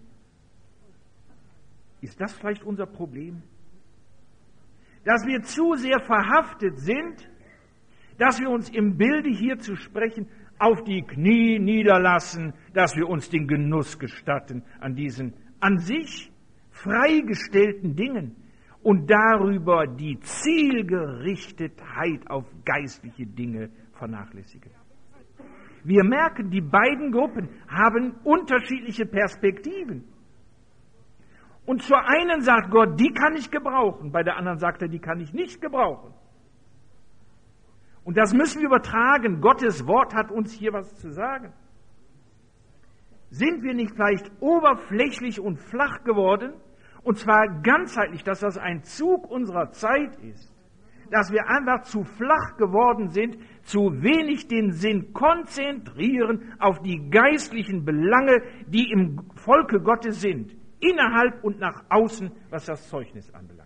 Ist das vielleicht unser Problem? Dass wir zu sehr verhaftet sind, dass wir uns im Bilde hier zu sprechen auf die Knie niederlassen, dass wir uns den Genuss gestatten an diesen an sich freigestellten Dingen und darüber die Zielgerichtetheit auf geistliche Dinge vernachlässigen. Wir merken, die beiden Gruppen haben unterschiedliche Perspektiven. Und zur einen sagt Gott, die kann ich gebrauchen, bei der anderen sagt er, die kann ich nicht gebrauchen. Und das müssen wir übertragen. Gottes Wort hat uns hier was zu sagen. Sind wir nicht vielleicht oberflächlich und flach geworden? Und zwar ganzheitlich, dass das ein Zug unserer Zeit ist. Dass wir einfach zu flach geworden sind, zu wenig den Sinn konzentrieren auf die geistlichen Belange, die im Volke Gottes sind, innerhalb und nach außen, was das Zeugnis anbelangt.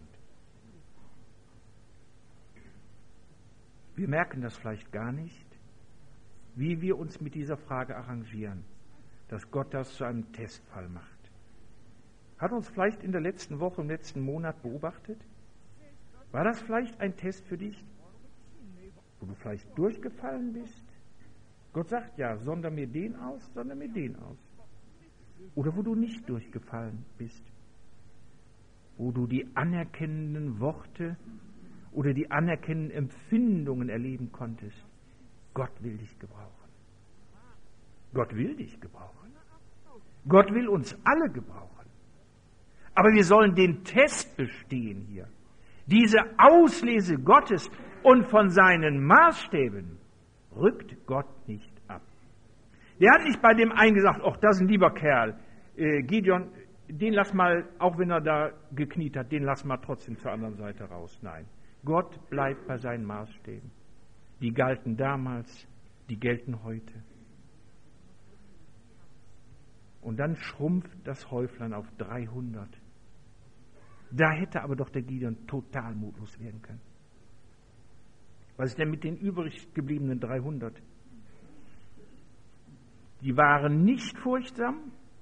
Wir merken das vielleicht gar nicht, wie wir uns mit dieser Frage arrangieren, dass Gott das zu einem Testfall macht. Hat uns vielleicht in der letzten Woche, im letzten Monat beobachtet? War das vielleicht ein Test für dich, wo du vielleicht durchgefallen bist? Gott sagt ja, sonder mir den aus, sonder mir den aus. Oder wo du nicht durchgefallen bist, wo du die anerkennenden Worte oder die anerkennenden Empfindungen erleben konntest. Gott will dich gebrauchen. Gott will dich gebrauchen. Gott will uns alle gebrauchen. Aber wir sollen den Test bestehen hier. Diese Auslese Gottes und von seinen Maßstäben rückt Gott nicht ab. Der hat nicht bei dem einen gesagt, ach, das ist ein lieber Kerl, Gideon, den lass mal, auch wenn er da gekniet hat, den lass mal trotzdem zur anderen Seite raus. Nein, Gott bleibt bei seinen Maßstäben. Die galten damals, die gelten heute. Und dann schrumpft das Häuflein auf 300. Da hätte aber doch der Gideon total mutlos werden können. Was ist denn mit den übrig gebliebenen 300? Die waren nicht furchtsam.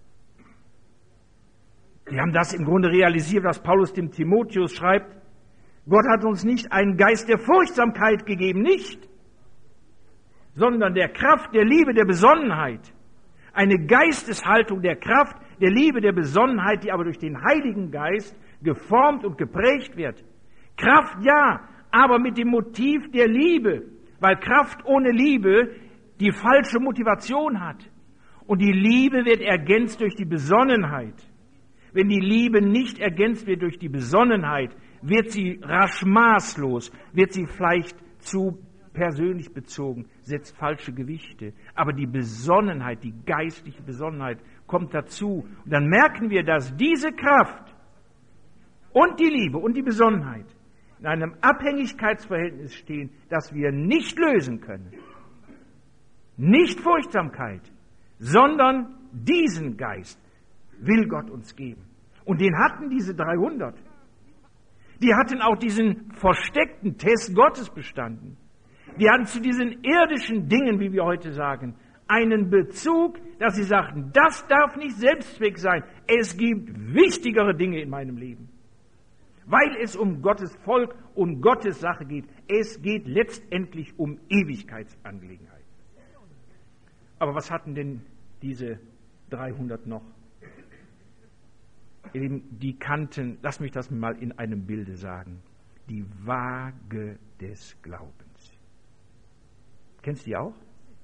Die haben das im Grunde realisiert, was Paulus dem Timotheus schreibt. Gott hat uns nicht einen Geist der Furchtsamkeit gegeben, nicht, sondern der Kraft, der Liebe, der Besonnenheit. Eine Geisteshaltung der Kraft, der Liebe, der Besonnenheit, die aber durch den Heiligen Geist geformt und geprägt wird. Kraft ja, aber mit dem Motiv der Liebe, weil Kraft ohne Liebe die falsche Motivation hat. Und die Liebe wird ergänzt durch die Besonnenheit. Wenn die Liebe nicht ergänzt wird durch die Besonnenheit, wird sie rasch maßlos, wird sie vielleicht zu persönlich bezogen, setzt falsche Gewichte. Aber die Besonnenheit, die geistliche Besonnenheit kommt dazu. Und dann merken wir, dass diese Kraft und die Liebe und die Besonnenheit in einem Abhängigkeitsverhältnis stehen, das wir nicht lösen können. Nicht Furchtsamkeit, sondern diesen Geist will Gott uns geben. Und den hatten diese 300. Die hatten auch diesen versteckten Test Gottes bestanden. Die hatten zu diesen irdischen Dingen, wie wir heute sagen, einen Bezug, dass sie sagten, das darf nicht Selbstzweck sein. Es gibt wichtigere Dinge in meinem Leben. Weil es um Gottes Volk und Gottes Sache geht. Es geht letztendlich um Ewigkeitsangelegenheit. Aber was hatten denn diese 300 noch? Ihr Lieben, die kannten, lasst mich das mal in einem Bilde sagen, die Waage des Glaubens. Kennst du die auch?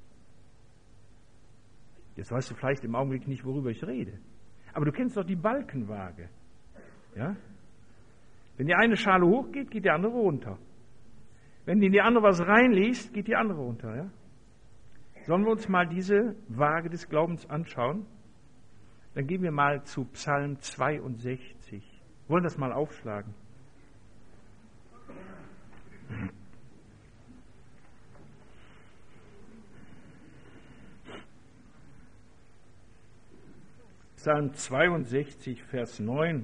Jetzt weißt du vielleicht im Augenblick nicht, worüber ich rede. Aber du kennst doch die Balkenwaage. Ja? Wenn die eine Schale hochgeht, geht die andere runter. Wenn in die andere was reinliest, geht die andere runter. Ja? Sollen wir uns mal diese Waage des Glaubens anschauen? Dann gehen wir mal zu Psalm 62. Wollen das mal aufschlagen? Psalm 62, Vers 9.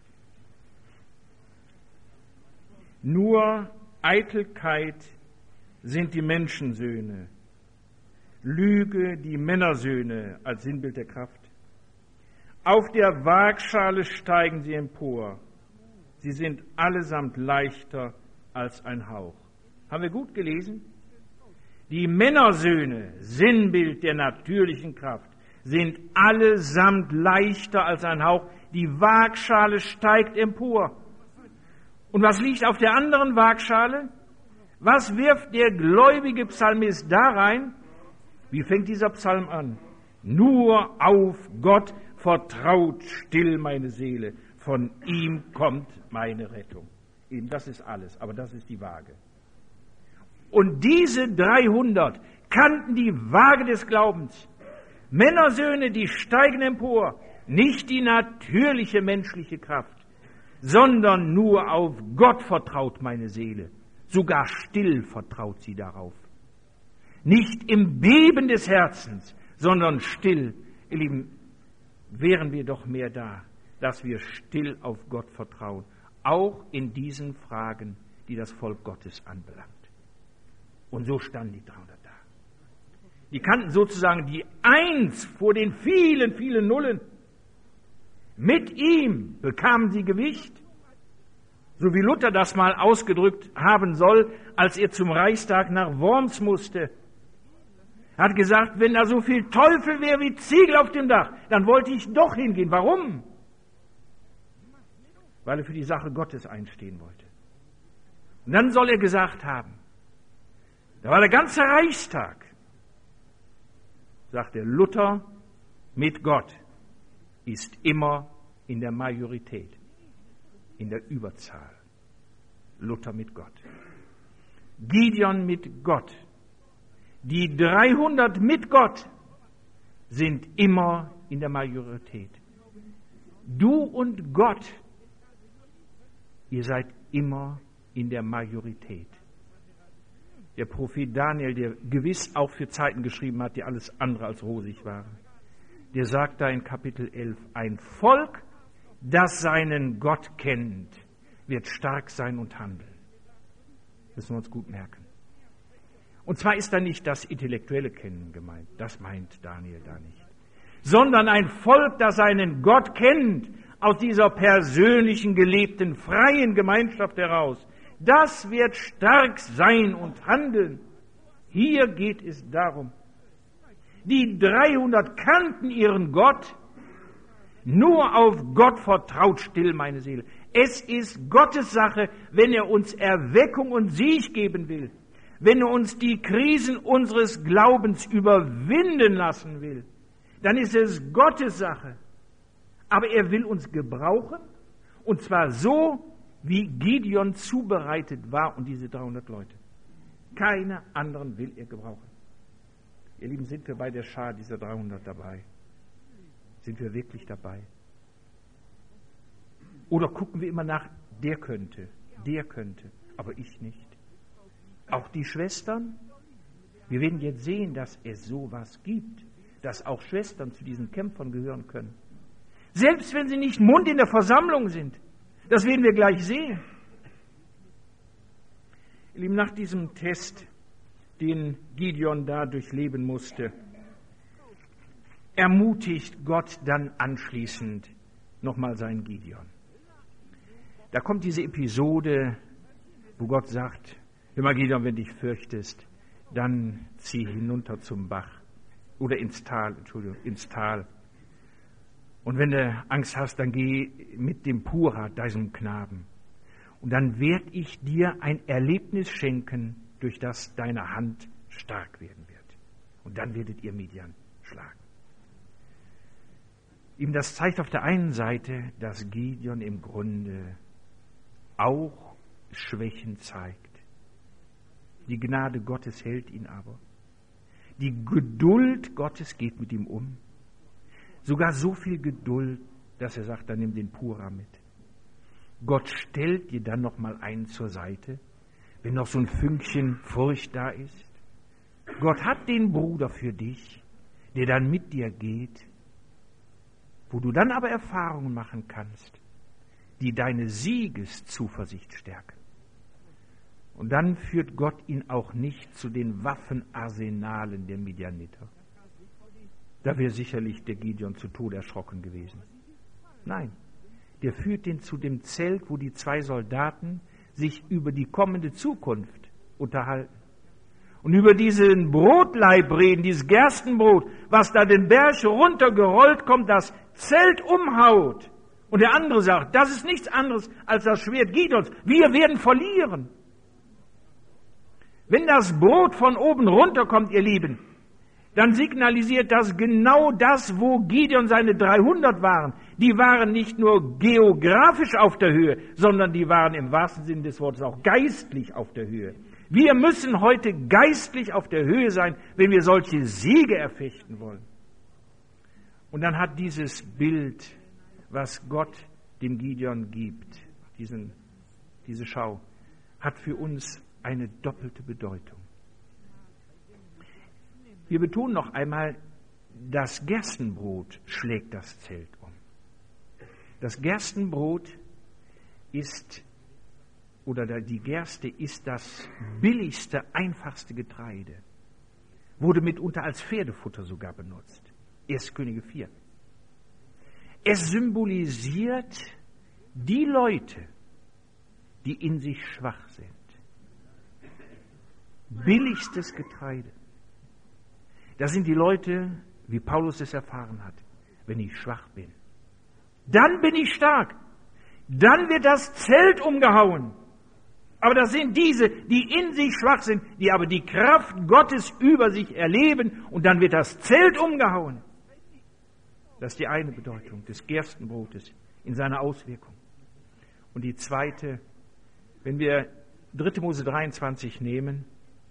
Nur Eitelkeit sind die Menschensöhne, Lüge die Männersöhne als Sinnbild der Kraft. Auf der Waagschale steigen sie empor. Sie sind allesamt leichter als ein Hauch. Haben wir gut gelesen? Die Männersöhne, Sinnbild der natürlichen Kraft, sind allesamt leichter als ein Hauch. Die Waagschale steigt empor. Und was liegt auf der anderen Waagschale? Was wirft der gläubige Psalmist da rein? Wie fängt dieser Psalm an? Nur auf Gott vertraut still meine Seele, von ihm kommt meine Rettung. Eben das ist alles, aber das ist die Waage. Und diese 300 kannten die Waage des Glaubens. Männersöhne, die steigen empor, nicht die natürliche menschliche Kraft, sondern nur auf Gott vertraut meine Seele. Sogar still vertraut sie darauf. Nicht im Beben des Herzens, sondern still. Ihr Lieben, wären wir doch mehr da, dass wir still auf Gott vertrauen, auch in diesen Fragen, die das Volk Gottes anbelangt. Und so standen die 300 da. Die kannten sozusagen die Eins vor den vielen, vielen Nullen. Mit ihm bekamen sie Gewicht. So wie Luther das mal ausgedrückt haben soll, als er zum Reichstag nach Worms musste. Er hat gesagt, wenn da so viel Teufel wäre wie Ziegel auf dem Dach, dann wollte ich doch hingehen. Warum? Weil er für die Sache Gottes einstehen wollte. Und dann soll er gesagt haben, da war der ganze Reichstag, sagt der Luther, mit Gott ist immer in der Majorität, in der Überzahl. Luther mit Gott. Gideon mit Gott. Die 300 mit Gott sind immer in der Majorität. Du und Gott, ihr seid immer in der Majorität. Der Prophet Daniel, der gewiss auch für Zeiten geschrieben hat, die alles andere als rosig waren, der sagt da in Kapitel 11, ein Volk, das seinen Gott kennt, wird stark sein und handeln. Müssen wir uns gut merken. Und zwar ist da nicht das intellektuelle Kennen gemeint, das meint Daniel da nicht, sondern ein Volk, das seinen Gott kennt, aus dieser persönlichen, gelebten, freien Gemeinschaft heraus. Das wird stark sein und handeln. Hier geht es darum. Die 300 kannten ihren Gott. Nur auf Gott vertraut still meine Seele. Es ist Gottes Sache, wenn er uns Erweckung und Sieg geben will. Wenn er uns die Krisen unseres Glaubens überwinden lassen will. Dann ist es Gottes Sache. Aber er will uns gebrauchen. Und zwar so, wie Gideon zubereitet war und diese 300 Leute. Keine anderen will er gebrauchen. Ihr Lieben, sind wir bei der Schar dieser 300 dabei? Sind wir wirklich dabei? Oder gucken wir immer nach, der könnte, aber ich nicht. Auch die Schwestern? Wir werden jetzt sehen, dass es sowas gibt, dass auch Schwestern zu diesen Kämpfern gehören können. Selbst wenn sie nicht Mund in der Versammlung sind. Das werden wir gleich sehen. Ihr Lieben, nach diesem Test, den Gideon da durchleben musste, ermutigt Gott dann anschließend nochmal seinen Gideon. Da kommt diese Episode, wo Gott sagt, hör mal Gideon, wenn du dich fürchtest, dann zieh hinunter zum Bach oder ins Tal. Und wenn du Angst hast, dann geh mit dem Purat, diesem Knaben. Und dann werde ich dir ein Erlebnis schenken, durch das deine Hand stark werden wird. Und dann werdet ihr Midian schlagen. Ihm das zeigt auf der einen Seite, dass Gideon im Grunde auch Schwächen zeigt. Die Gnade Gottes hält ihn aber. Die Geduld Gottes geht mit ihm um. Sogar so viel Geduld, dass er sagt, dann nimm den Pura mit. Gott stellt dir dann noch mal einen zur Seite, wenn noch so ein Fünkchen Furcht da ist. Gott hat den Bruder für dich, der dann mit dir geht, wo du dann aber Erfahrungen machen kannst, die deine Siegeszuversicht stärken. Und dann führt Gott ihn auch nicht zu den Waffenarsenalen der Midianiter. Da wäre sicherlich der Gideon zu Tode erschrocken gewesen. Nein, der führt ihn zu dem Zelt, wo die 2 Soldaten sich über die kommende Zukunft unterhalten. Und über diesen Brotleib reden, dieses Gerstenbrot, was da den Berg runtergerollt kommt, das Zelt umhaut. Und der andere sagt, das ist nichts anderes als das Schwert Gideons. Wir werden verlieren. Wenn das Brot von oben runterkommt, ihr Lieben, dann signalisiert das genau das, wo Gideon seine 300 waren. Die waren nicht nur geografisch auf der Höhe, sondern die waren im wahrsten Sinne des Wortes auch geistlich auf der Höhe. Wir müssen heute geistlich auf der Höhe sein, wenn wir solche Siege erfechten wollen. Und dann hat dieses Bild, was Gott dem Gideon gibt, diese Schau, hat für uns eine doppelte Bedeutung. Wir betonen noch einmal, das Gerstenbrot schlägt das Zelt um. Das Gerstenbrot ist, oder die Gerste ist das billigste, einfachste Getreide. Wurde mitunter als Pferdefutter sogar benutzt. 1. Könige 4. Es symbolisiert die Leute, die in sich schwach sind. Billigstes Getreide. Das sind die Leute, wie Paulus es erfahren hat. Wenn ich schwach bin, dann bin ich stark. Dann wird das Zelt umgehauen. Aber das sind diese, die in sich schwach sind, die aber die Kraft Gottes über sich erleben, und dann wird das Zelt umgehauen. Das ist die eine Bedeutung des Gerstenbrotes in seiner Auswirkung. Und die zweite, wenn wir 3. Mose 23 nehmen,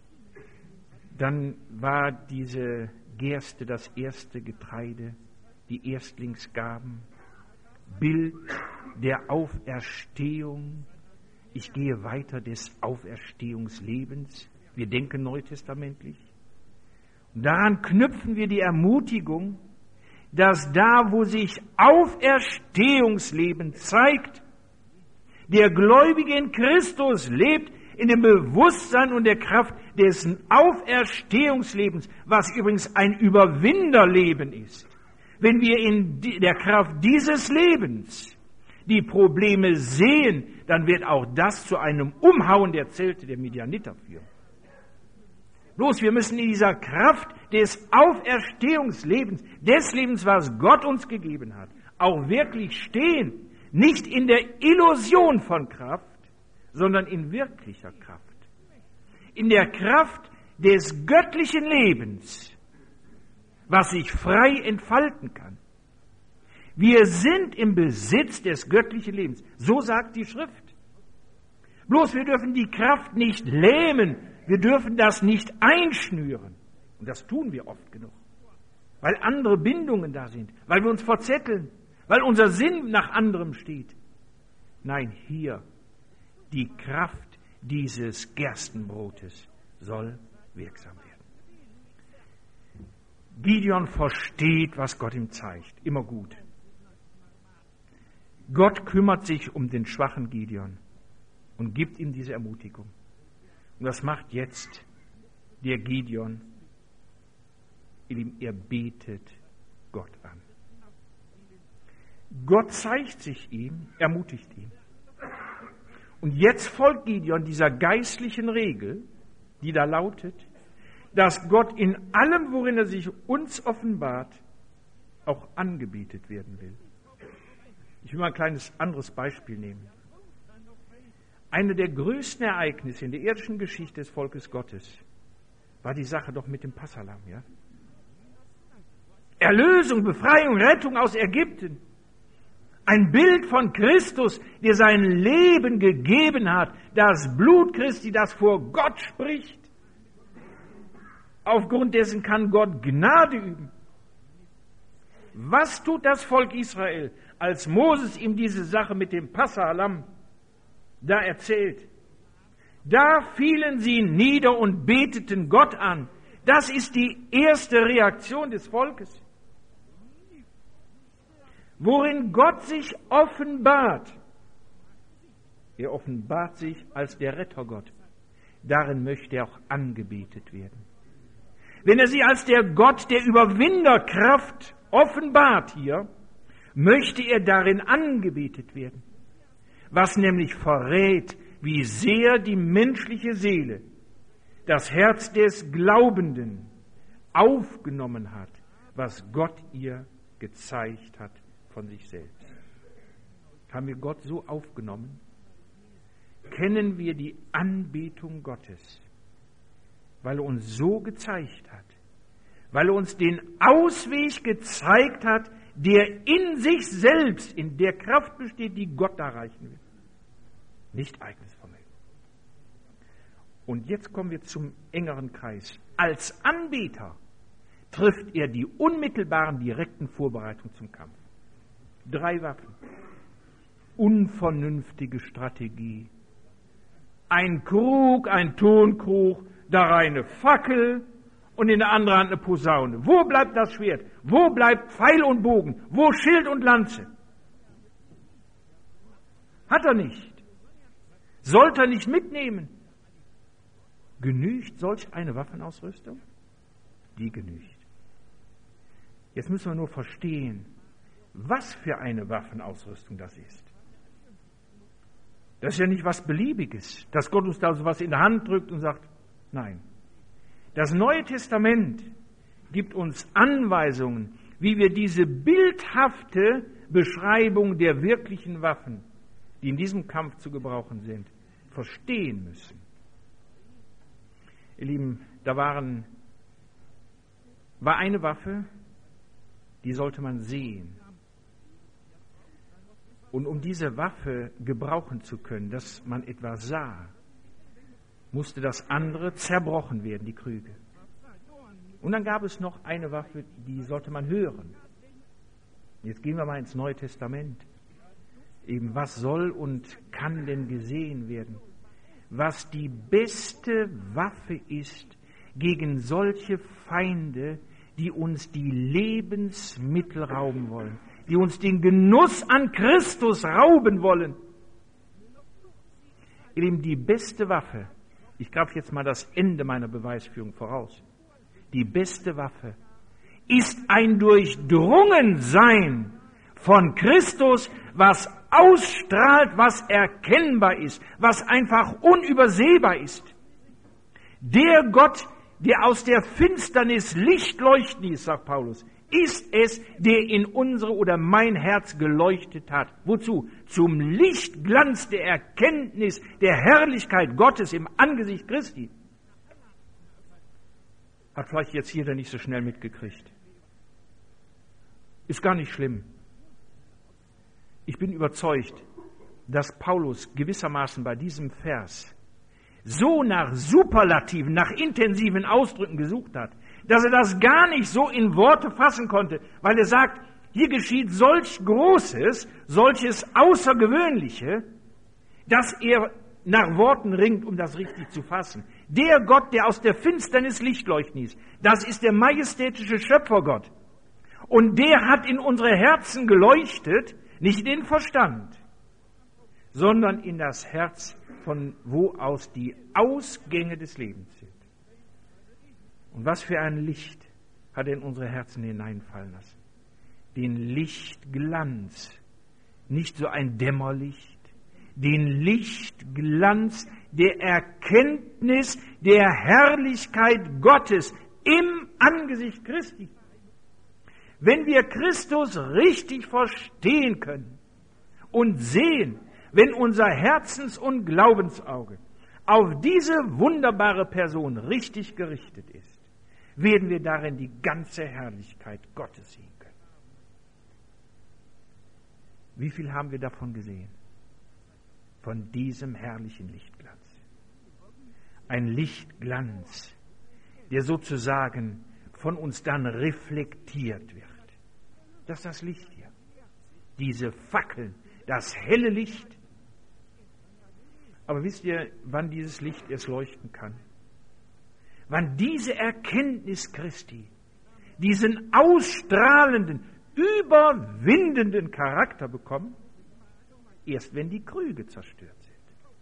dann war diese Gerste das erste Getreide, die Erstlingsgaben, Bild der Auferstehung. Ich gehe weiter des Auferstehungslebens. Wir denken neutestamentlich. Und daran knüpfen wir die Ermutigung, dass da, wo sich Auferstehungsleben zeigt, der Gläubige in Christus lebt in dem Bewusstsein und der Kraft des Auferstehungslebens, was übrigens ein Überwinderleben ist. Wenn wir in der Kraft dieses Lebens die Probleme sehen, dann wird auch das zu einem Umhauen der Zelte der Midianiter führen. Bloß wir müssen in dieser Kraft des Auferstehungslebens, des Lebens, was Gott uns gegeben hat, auch wirklich stehen. Nicht in der Illusion von Kraft, sondern in wirklicher Kraft. In der Kraft des göttlichen Lebens, was sich frei entfalten kann. Wir sind im Besitz des göttlichen Lebens. So sagt die Schrift. Bloß wir dürfen die Kraft nicht lähmen. Wir dürfen das nicht einschnüren. Und das tun wir oft genug. Weil andere Bindungen da sind. Weil wir uns verzetteln. Weil unser Sinn nach anderem steht. Nein, hier, die Kraft dieses Gerstenbrotes soll wirksam werden. Gideon versteht, was Gott ihm zeigt. Immer gut. Gott kümmert sich um den schwachen Gideon und gibt ihm diese Ermutigung. Und das macht jetzt der Gideon, indem er betet Gott an. Gott zeigt sich ihm, ermutigt ihn. Und jetzt folgt Gideon dieser geistlichen Regel, die da lautet, dass Gott in allem, worin er sich uns offenbart, auch angebetet werden will. Ich will mal ein kleines anderes Beispiel nehmen. Eine der größten Ereignisse in der irdischen Geschichte des Volkes Gottes war die Sache doch mit dem Passahlamm. Ja? Erlösung, Befreiung, Rettung aus Ägypten. Ein Bild von Christus, der sein Leben gegeben hat. Das Blut Christi, das vor Gott spricht. Aufgrund dessen kann Gott Gnade üben. Was tut das Volk Israel, als Moses ihm diese Sache mit dem Passahlamm da erzählt? Da fielen sie nieder und beteten Gott an. Das ist die erste Reaktion des Volkes. Worin Gott sich offenbart. Er offenbart sich als der Rettergott. Darin möchte er auch angebetet werden. Wenn er sich als der Gott der Überwinderkraft offenbart hier, möchte er darin angebetet werden. Was nämlich verrät, wie sehr die menschliche Seele das Herz des Glaubenden aufgenommen hat, was Gott ihr gezeigt hat von sich selbst. Haben wir Gott so aufgenommen? Kennen wir die Anbetung Gottes, weil er uns so gezeigt hat, weil er uns den Ausweg gezeigt hat, der in sich selbst, in der Kraft besteht, die Gott erreichen will. Nicht eigenes Vermögen. Und jetzt kommen wir zum engeren Kreis. Als Anbeter trifft er die unmittelbaren, direkten Vorbereitungen zum Kampf. 3 Waffen. Unvernünftige Strategie. Ein Krug, ein Tonkrug, da rein eine Fackel und in der anderen Hand eine Posaune. Wo bleibt das Schwert? Wo bleibt Pfeil und Bogen? Wo Schild und Lanze? Hat er nicht. Sollte er nicht mitnehmen. Genügt solch eine Waffenausrüstung? Die genügt. Jetzt müssen wir nur verstehen, was für eine Waffenausrüstung das ist. Das ist ja nicht was Beliebiges, dass Gott uns da so was in der Hand drückt und sagt, nein. Das Neue Testament gibt uns Anweisungen, wie wir diese bildhafte Beschreibung der wirklichen Waffen, die in diesem Kampf zu gebrauchen sind, verstehen müssen. Ihr Lieben, da war eine Waffe, die sollte man sehen. Und um diese Waffe gebrauchen zu können, dass man etwas sah, musste das andere zerbrochen werden, die Krüge. Und dann gab es noch eine Waffe, die sollte man hören. Jetzt gehen wir mal ins Neue Testament. Eben, was soll und kann denn gesehen werden? Was die beste Waffe ist gegen solche Feinde, die uns die Lebensmittel rauben wollen, die uns den Genuss an Christus rauben wollen. Eben die beste Waffe, ich greife jetzt mal das Ende meiner Beweisführung voraus, die beste Waffe ist ein Durchdrungensein von Christus, was ausstrahlt, was erkennbar ist, was einfach unübersehbar ist. Der Gott, der aus der Finsternis Licht leuchten ließ, sagt Paulus, ist es, der in unsere oder mein Herz geleuchtet hat. Wozu? Zum Lichtglanz der Erkenntnis der Herrlichkeit Gottes im Angesicht Christi. Hat vielleicht jetzt jeder nicht so schnell mitgekriegt. Ist gar nicht schlimm. Ich bin überzeugt, dass Paulus gewissermaßen bei diesem Vers so nach Superlativen, nach intensiven Ausdrücken gesucht hat, dass er das gar nicht so in Worte fassen konnte, weil er sagt, hier geschieht solch Großes, solches Außergewöhnliche, dass er nach Worten ringt, um das richtig zu fassen. Der Gott, der aus der Finsternis Licht leuchten ließ, das ist der majestätische Schöpfergott. Und der hat in unsere Herzen geleuchtet, nicht in den Verstand, sondern in das Herz, von wo aus die Ausgänge des Lebens sind. Und was für ein Licht hat er in unsere Herzen hineinfallen lassen? Den Lichtglanz, nicht so ein Dämmerlicht, den Lichtglanz der Erkenntnis der Herrlichkeit Gottes im Angesicht Christi. Wenn wir Christus richtig verstehen können und sehen, wenn unser Herzens- und Glaubensauge auf diese wunderbare Person richtig gerichtet ist, werden wir darin die ganze Herrlichkeit Gottes sehen können. Wie viel haben wir davon gesehen? Von diesem herrlichen Lichtglanz. Ein Lichtglanz, der sozusagen von uns dann reflektiert wird. Das ist das Licht hier. Diese Fackeln, das helle Licht. Aber wisst ihr, wann dieses Licht erst leuchten kann? Wann diese Erkenntnis Christi, diesen ausstrahlenden, überwindenden Charakter bekommt? Erst wenn die Krüge zerstört sind.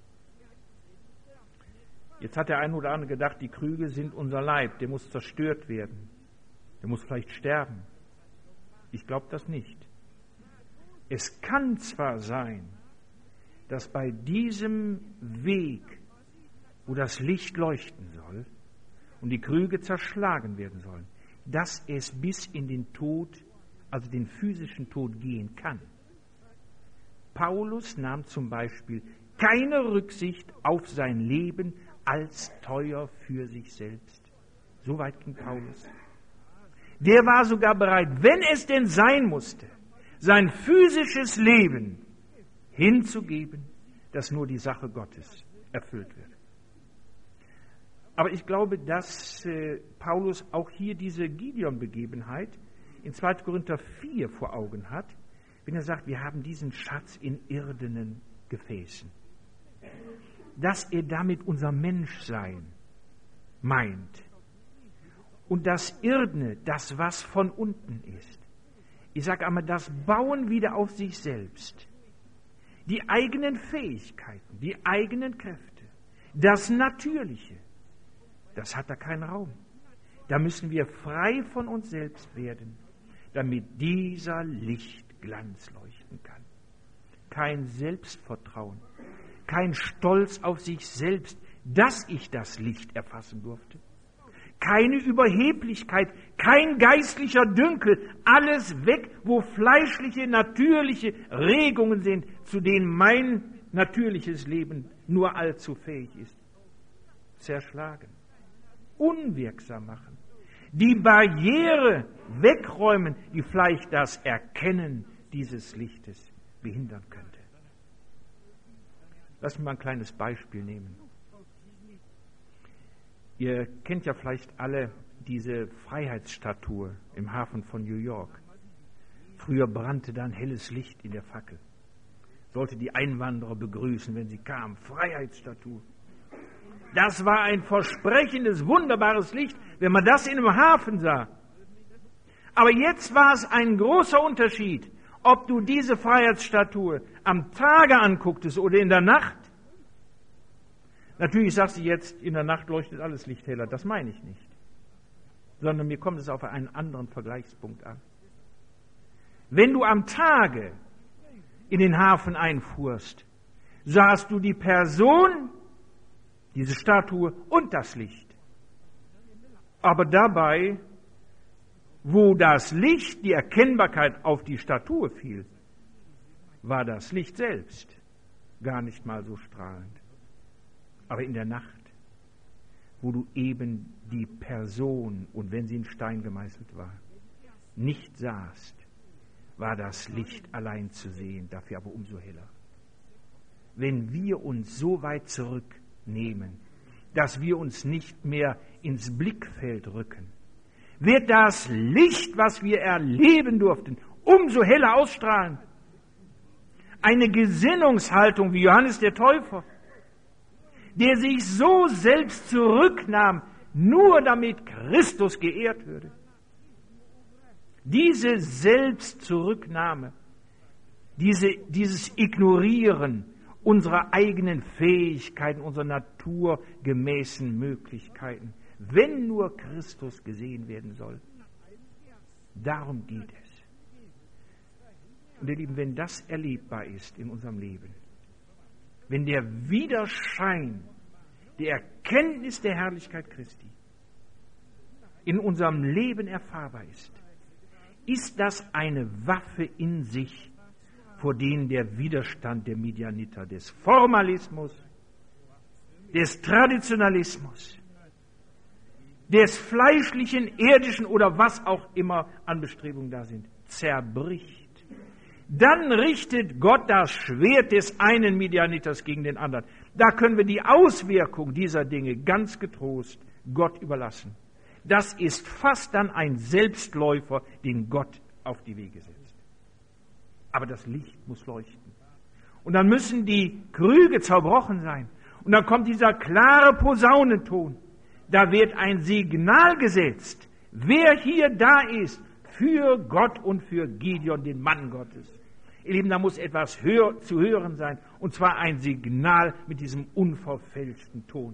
Jetzt hat der eine oder andere gedacht, die Krüge sind unser Leib, der muss zerstört werden. Der muss vielleicht sterben. Ich glaube das nicht. Es kann zwar sein, dass bei diesem Weg, wo das Licht leuchten soll und die Krüge zerschlagen werden sollen, dass es bis in den Tod, also den physischen Tod gehen kann. Paulus nahm zum Beispiel keine Rücksicht auf sein Leben als teuer für sich selbst. So weit ging Paulus. Der war sogar bereit, wenn es denn sein musste, sein physisches Leben hinzugeben, dass nur die Sache Gottes erfüllt wird. Aber ich glaube, dass Paulus auch hier diese Gideon-Begebenheit in 2. Korinther 4 vor Augen hat, wenn er sagt, wir haben diesen Schatz in irdenen Gefäßen. Dass er damit unser Menschsein meint. Und das Irdene, das, was von unten ist. Ich sage einmal, das Bauen wieder auf sich selbst. Die eigenen Fähigkeiten, die eigenen Kräfte, das Natürliche, das hat da keinen Raum. Da müssen wir frei von uns selbst werden, damit dieser Lichtglanz leuchten kann. Kein Selbstvertrauen, kein Stolz auf sich selbst, dass ich das Licht erfassen durfte. Keine Überheblichkeit, kein geistlicher Dünkel, alles weg, wo fleischliche, natürliche Regungen sind, zu denen mein natürliches Leben nur allzu fähig ist. Zerschlagen, unwirksam machen, die Barriere wegräumen, die vielleicht das Erkennen dieses Lichtes behindern könnte. Lass mich mal ein kleines Beispiel nehmen. Ihr kennt ja vielleicht alle diese Freiheitsstatue im Hafen von New York. Früher brannte da ein helles Licht in der Fackel. Sollte die Einwanderer begrüßen, wenn sie kamen. Freiheitsstatue. Das war ein versprechendes, wunderbares Licht, wenn man das in einem Hafen sah. Aber jetzt war es ein großer Unterschied, ob du diese Freiheitsstatue am Tage angucktest oder in der Nacht. Natürlich sagst du jetzt, in der Nacht leuchtet alles Licht heller. Das meine ich nicht. Sondern mir kommt es auf einen anderen Vergleichspunkt an. Wenn du am Tage in den Hafen einfuhrst, sahst du die Person, diese Statue und das Licht. Aber dabei, wo das Licht, die Erkennbarkeit auf die Statue fiel, war das Licht selbst gar nicht mal so strahlend. Aber in der Nacht, wo du eben die Person, und wenn sie in Stein gemeißelt war, nicht sahst, war das Licht allein zu sehen, dafür aber umso heller. Wenn wir uns so weit zurücknehmen, dass wir uns nicht mehr ins Blickfeld rücken, wird das Licht, was wir erleben durften, umso heller ausstrahlen. Eine Gesinnungshaltung wie Johannes der Täufer, der sich so selbst zurücknahm, nur damit Christus geehrt würde. Diese Selbstzurücknahme, dieses Ignorieren unserer eigenen Fähigkeiten, unserer naturgemäßen Möglichkeiten, wenn nur Christus gesehen werden soll. Darum geht es. Und ihr Lieben, wenn das erlebbar ist in unserem Leben, wenn der Widerschein der Erkenntnis der Herrlichkeit Christi in unserem Leben erfahrbar ist das eine Waffe in sich, vor denen der Widerstand der Midianiter, des Formalismus, des Traditionalismus, des fleischlichen, irdischen oder was auch immer an Bestrebungen da sind, zerbricht. Dann richtet Gott das Schwert des einen Midianiters gegen den anderen. Da können wir die Auswirkung dieser Dinge ganz getrost Gott überlassen. Das ist fast dann ein Selbstläufer, den Gott auf die Wege setzt. Aber das Licht muss leuchten. Und dann müssen die Krüge zerbrochen sein. Und dann kommt dieser klare Posaunenton. Da wird ein Signal gesetzt, wer hier da ist, für Gott und für Gideon, den Mann Gottes. Ihr Lieben, da muss etwas zu hören sein, und zwar ein Signal mit diesem unverfälschten Ton.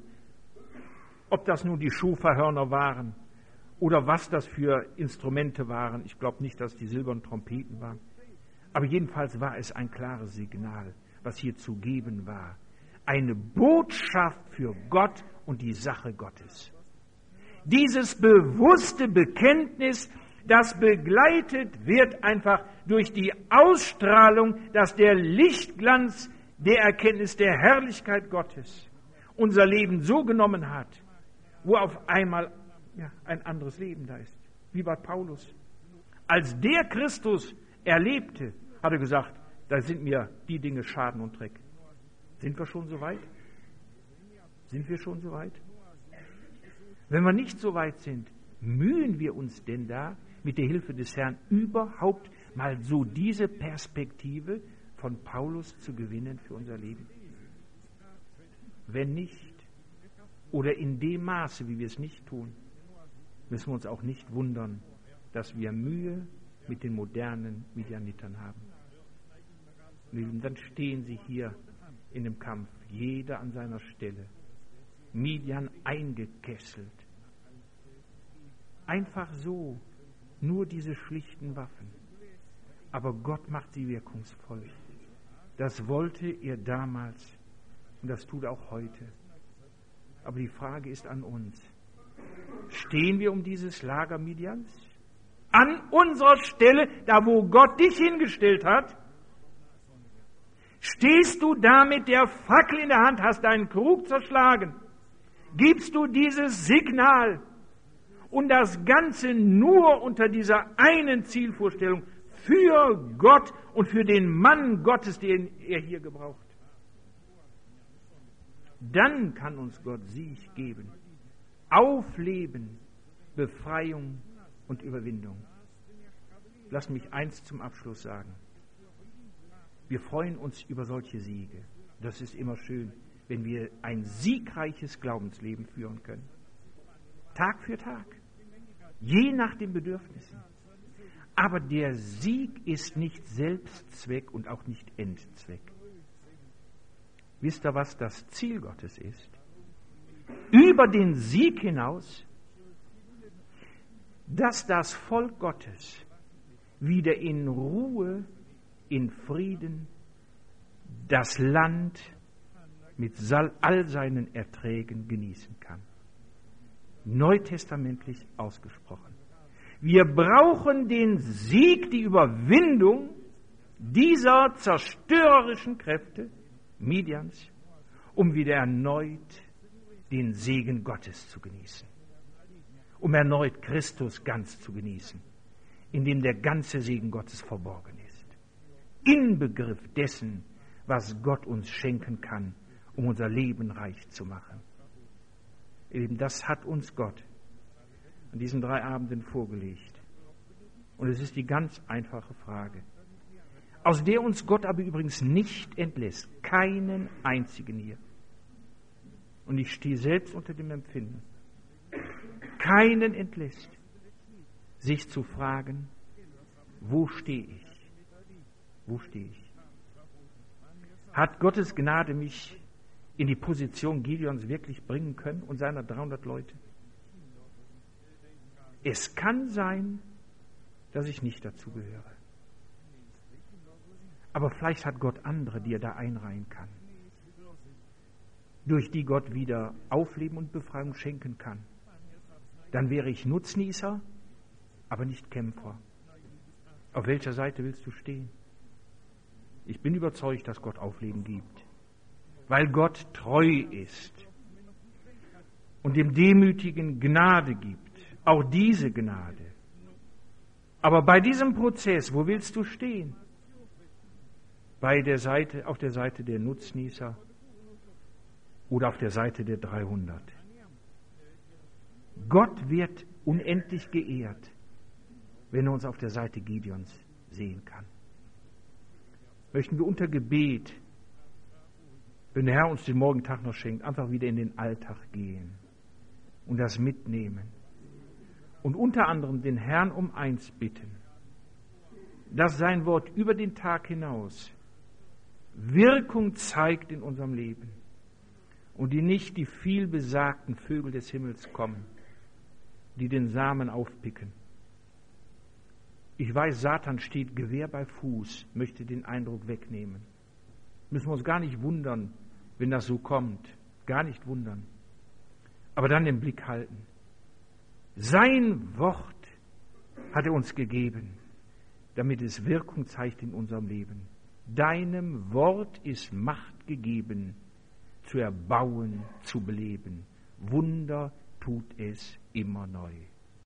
Ob das nun die Schofahörner waren oder was das für Instrumente waren, ich glaube nicht, dass die silbernen Trompeten waren, aber jedenfalls war es ein klares Signal, was hier zu geben war. Eine Botschaft für Gott und die Sache Gottes. Dieses bewusste Bekenntnis, das begleitet wird einfach durch die Ausstrahlung, dass der Lichtglanz der Erkenntnis der Herrlichkeit Gottes unser Leben so genommen hat, wo auf einmal ein anderes Leben da ist, wie bei Paulus. Als der Christus erlebte, hat er gesagt, da sind mir die Dinge Schaden und Dreck. Sind wir schon so weit? Sind wir schon so weit? Wenn wir nicht so weit sind, mühen wir uns denn da, mit der Hilfe des Herrn überhaupt mal so diese Perspektive von Paulus zu gewinnen für unser Leben? Wenn nicht, oder in dem Maße, wie wir es nicht tun, müssen wir uns auch nicht wundern, dass wir Mühe mit den modernen Midianitern haben. Und dann stehen sie hier in dem Kampf, jeder an seiner Stelle, Midian eingekesselt. Einfach so, nur diese schlichten Waffen. Aber Gott macht sie wirkungsvoll. Das wollte er damals und das tut er auch heute. Aber die Frage ist an uns. Stehen wir um dieses Lager Midians? An unserer Stelle, da wo Gott dich hingestellt hat? Stehst du da mit der Fackel in der Hand, hast deinen Krug zerschlagen? Gibst du dieses Signal? Und das Ganze nur unter dieser einen Zielvorstellung für Gott und für den Mann Gottes, den er hier gebraucht. Dann kann uns Gott Sieg geben. Aufleben, Befreiung und Überwindung. Lass mich eins zum Abschluss sagen. Wir freuen uns über solche Siege. Das ist immer schön, wenn wir ein siegreiches Glaubensleben führen können. Tag für Tag. Je nach den Bedürfnissen. Aber der Sieg ist nicht Selbstzweck und auch nicht Endzweck. Wisst ihr, was das Ziel Gottes ist? Über den Sieg hinaus, dass das Volk Gottes wieder in Ruhe, in Frieden, das Land mit all seinen Erträgen genießen kann. Neutestamentlich ausgesprochen. Wir brauchen den Sieg, die Überwindung dieser zerstörerischen Kräfte Midians, um wieder erneut den Segen Gottes zu genießen. Um erneut Christus ganz zu genießen, in dem der ganze Segen Gottes verborgen ist. Inbegriff dessen, was Gott uns schenken kann, um unser Leben reich zu machen. Eben das hat uns Gott an diesen 3 Abenden vorgelegt. Und es ist die ganz einfache Frage, aus der uns Gott aber übrigens nicht entlässt. Keinen einzigen hier. Und ich stehe selbst unter dem Empfinden. Keinen entlässt, sich zu fragen, wo stehe ich? Wo stehe ich? Hat Gottes Gnade mich in die Position Gideons wirklich bringen können und seiner 300 Leute? Es kann sein, dass ich nicht dazu gehöre. Aber vielleicht hat Gott andere, die er da einreihen kann, durch die Gott wieder Aufleben und Befreiung schenken kann. Dann wäre ich Nutznießer, aber nicht Kämpfer. Auf welcher Seite willst du stehen? Ich bin überzeugt, dass Gott Aufleben gibt, weil Gott treu ist und dem Demütigen Gnade gibt, auch diese Gnade. Aber bei diesem Prozess, wo willst du stehen? Auf der Seite der Nutznießer oder auf der Seite der 300? Gott wird unendlich geehrt, wenn er uns auf der Seite Gideons sehen kann. Möchten wir unter Gebet, wenn der Herr uns den Morgentag noch schenkt, einfach wieder in den Alltag gehen und das mitnehmen. Und unter anderem den Herrn um eins bitten, dass sein Wort über den Tag hinaus Wirkung zeigt in unserem Leben und die nicht die vielbesagten Vögel des Himmels kommen, die den Samen aufpicken. Ich weiß, Satan steht Gewehr bei Fuß, möchte den Eindruck wegnehmen. Müssen wir uns gar nicht wundern, wenn das so kommt. Gar nicht wundern. Aber dann den Blick halten. Sein Wort hat er uns gegeben, damit es Wirkung zeigt in unserem Leben. Deinem Wort ist Macht gegeben, zu erbauen, zu beleben. Wunder tut es immer neu.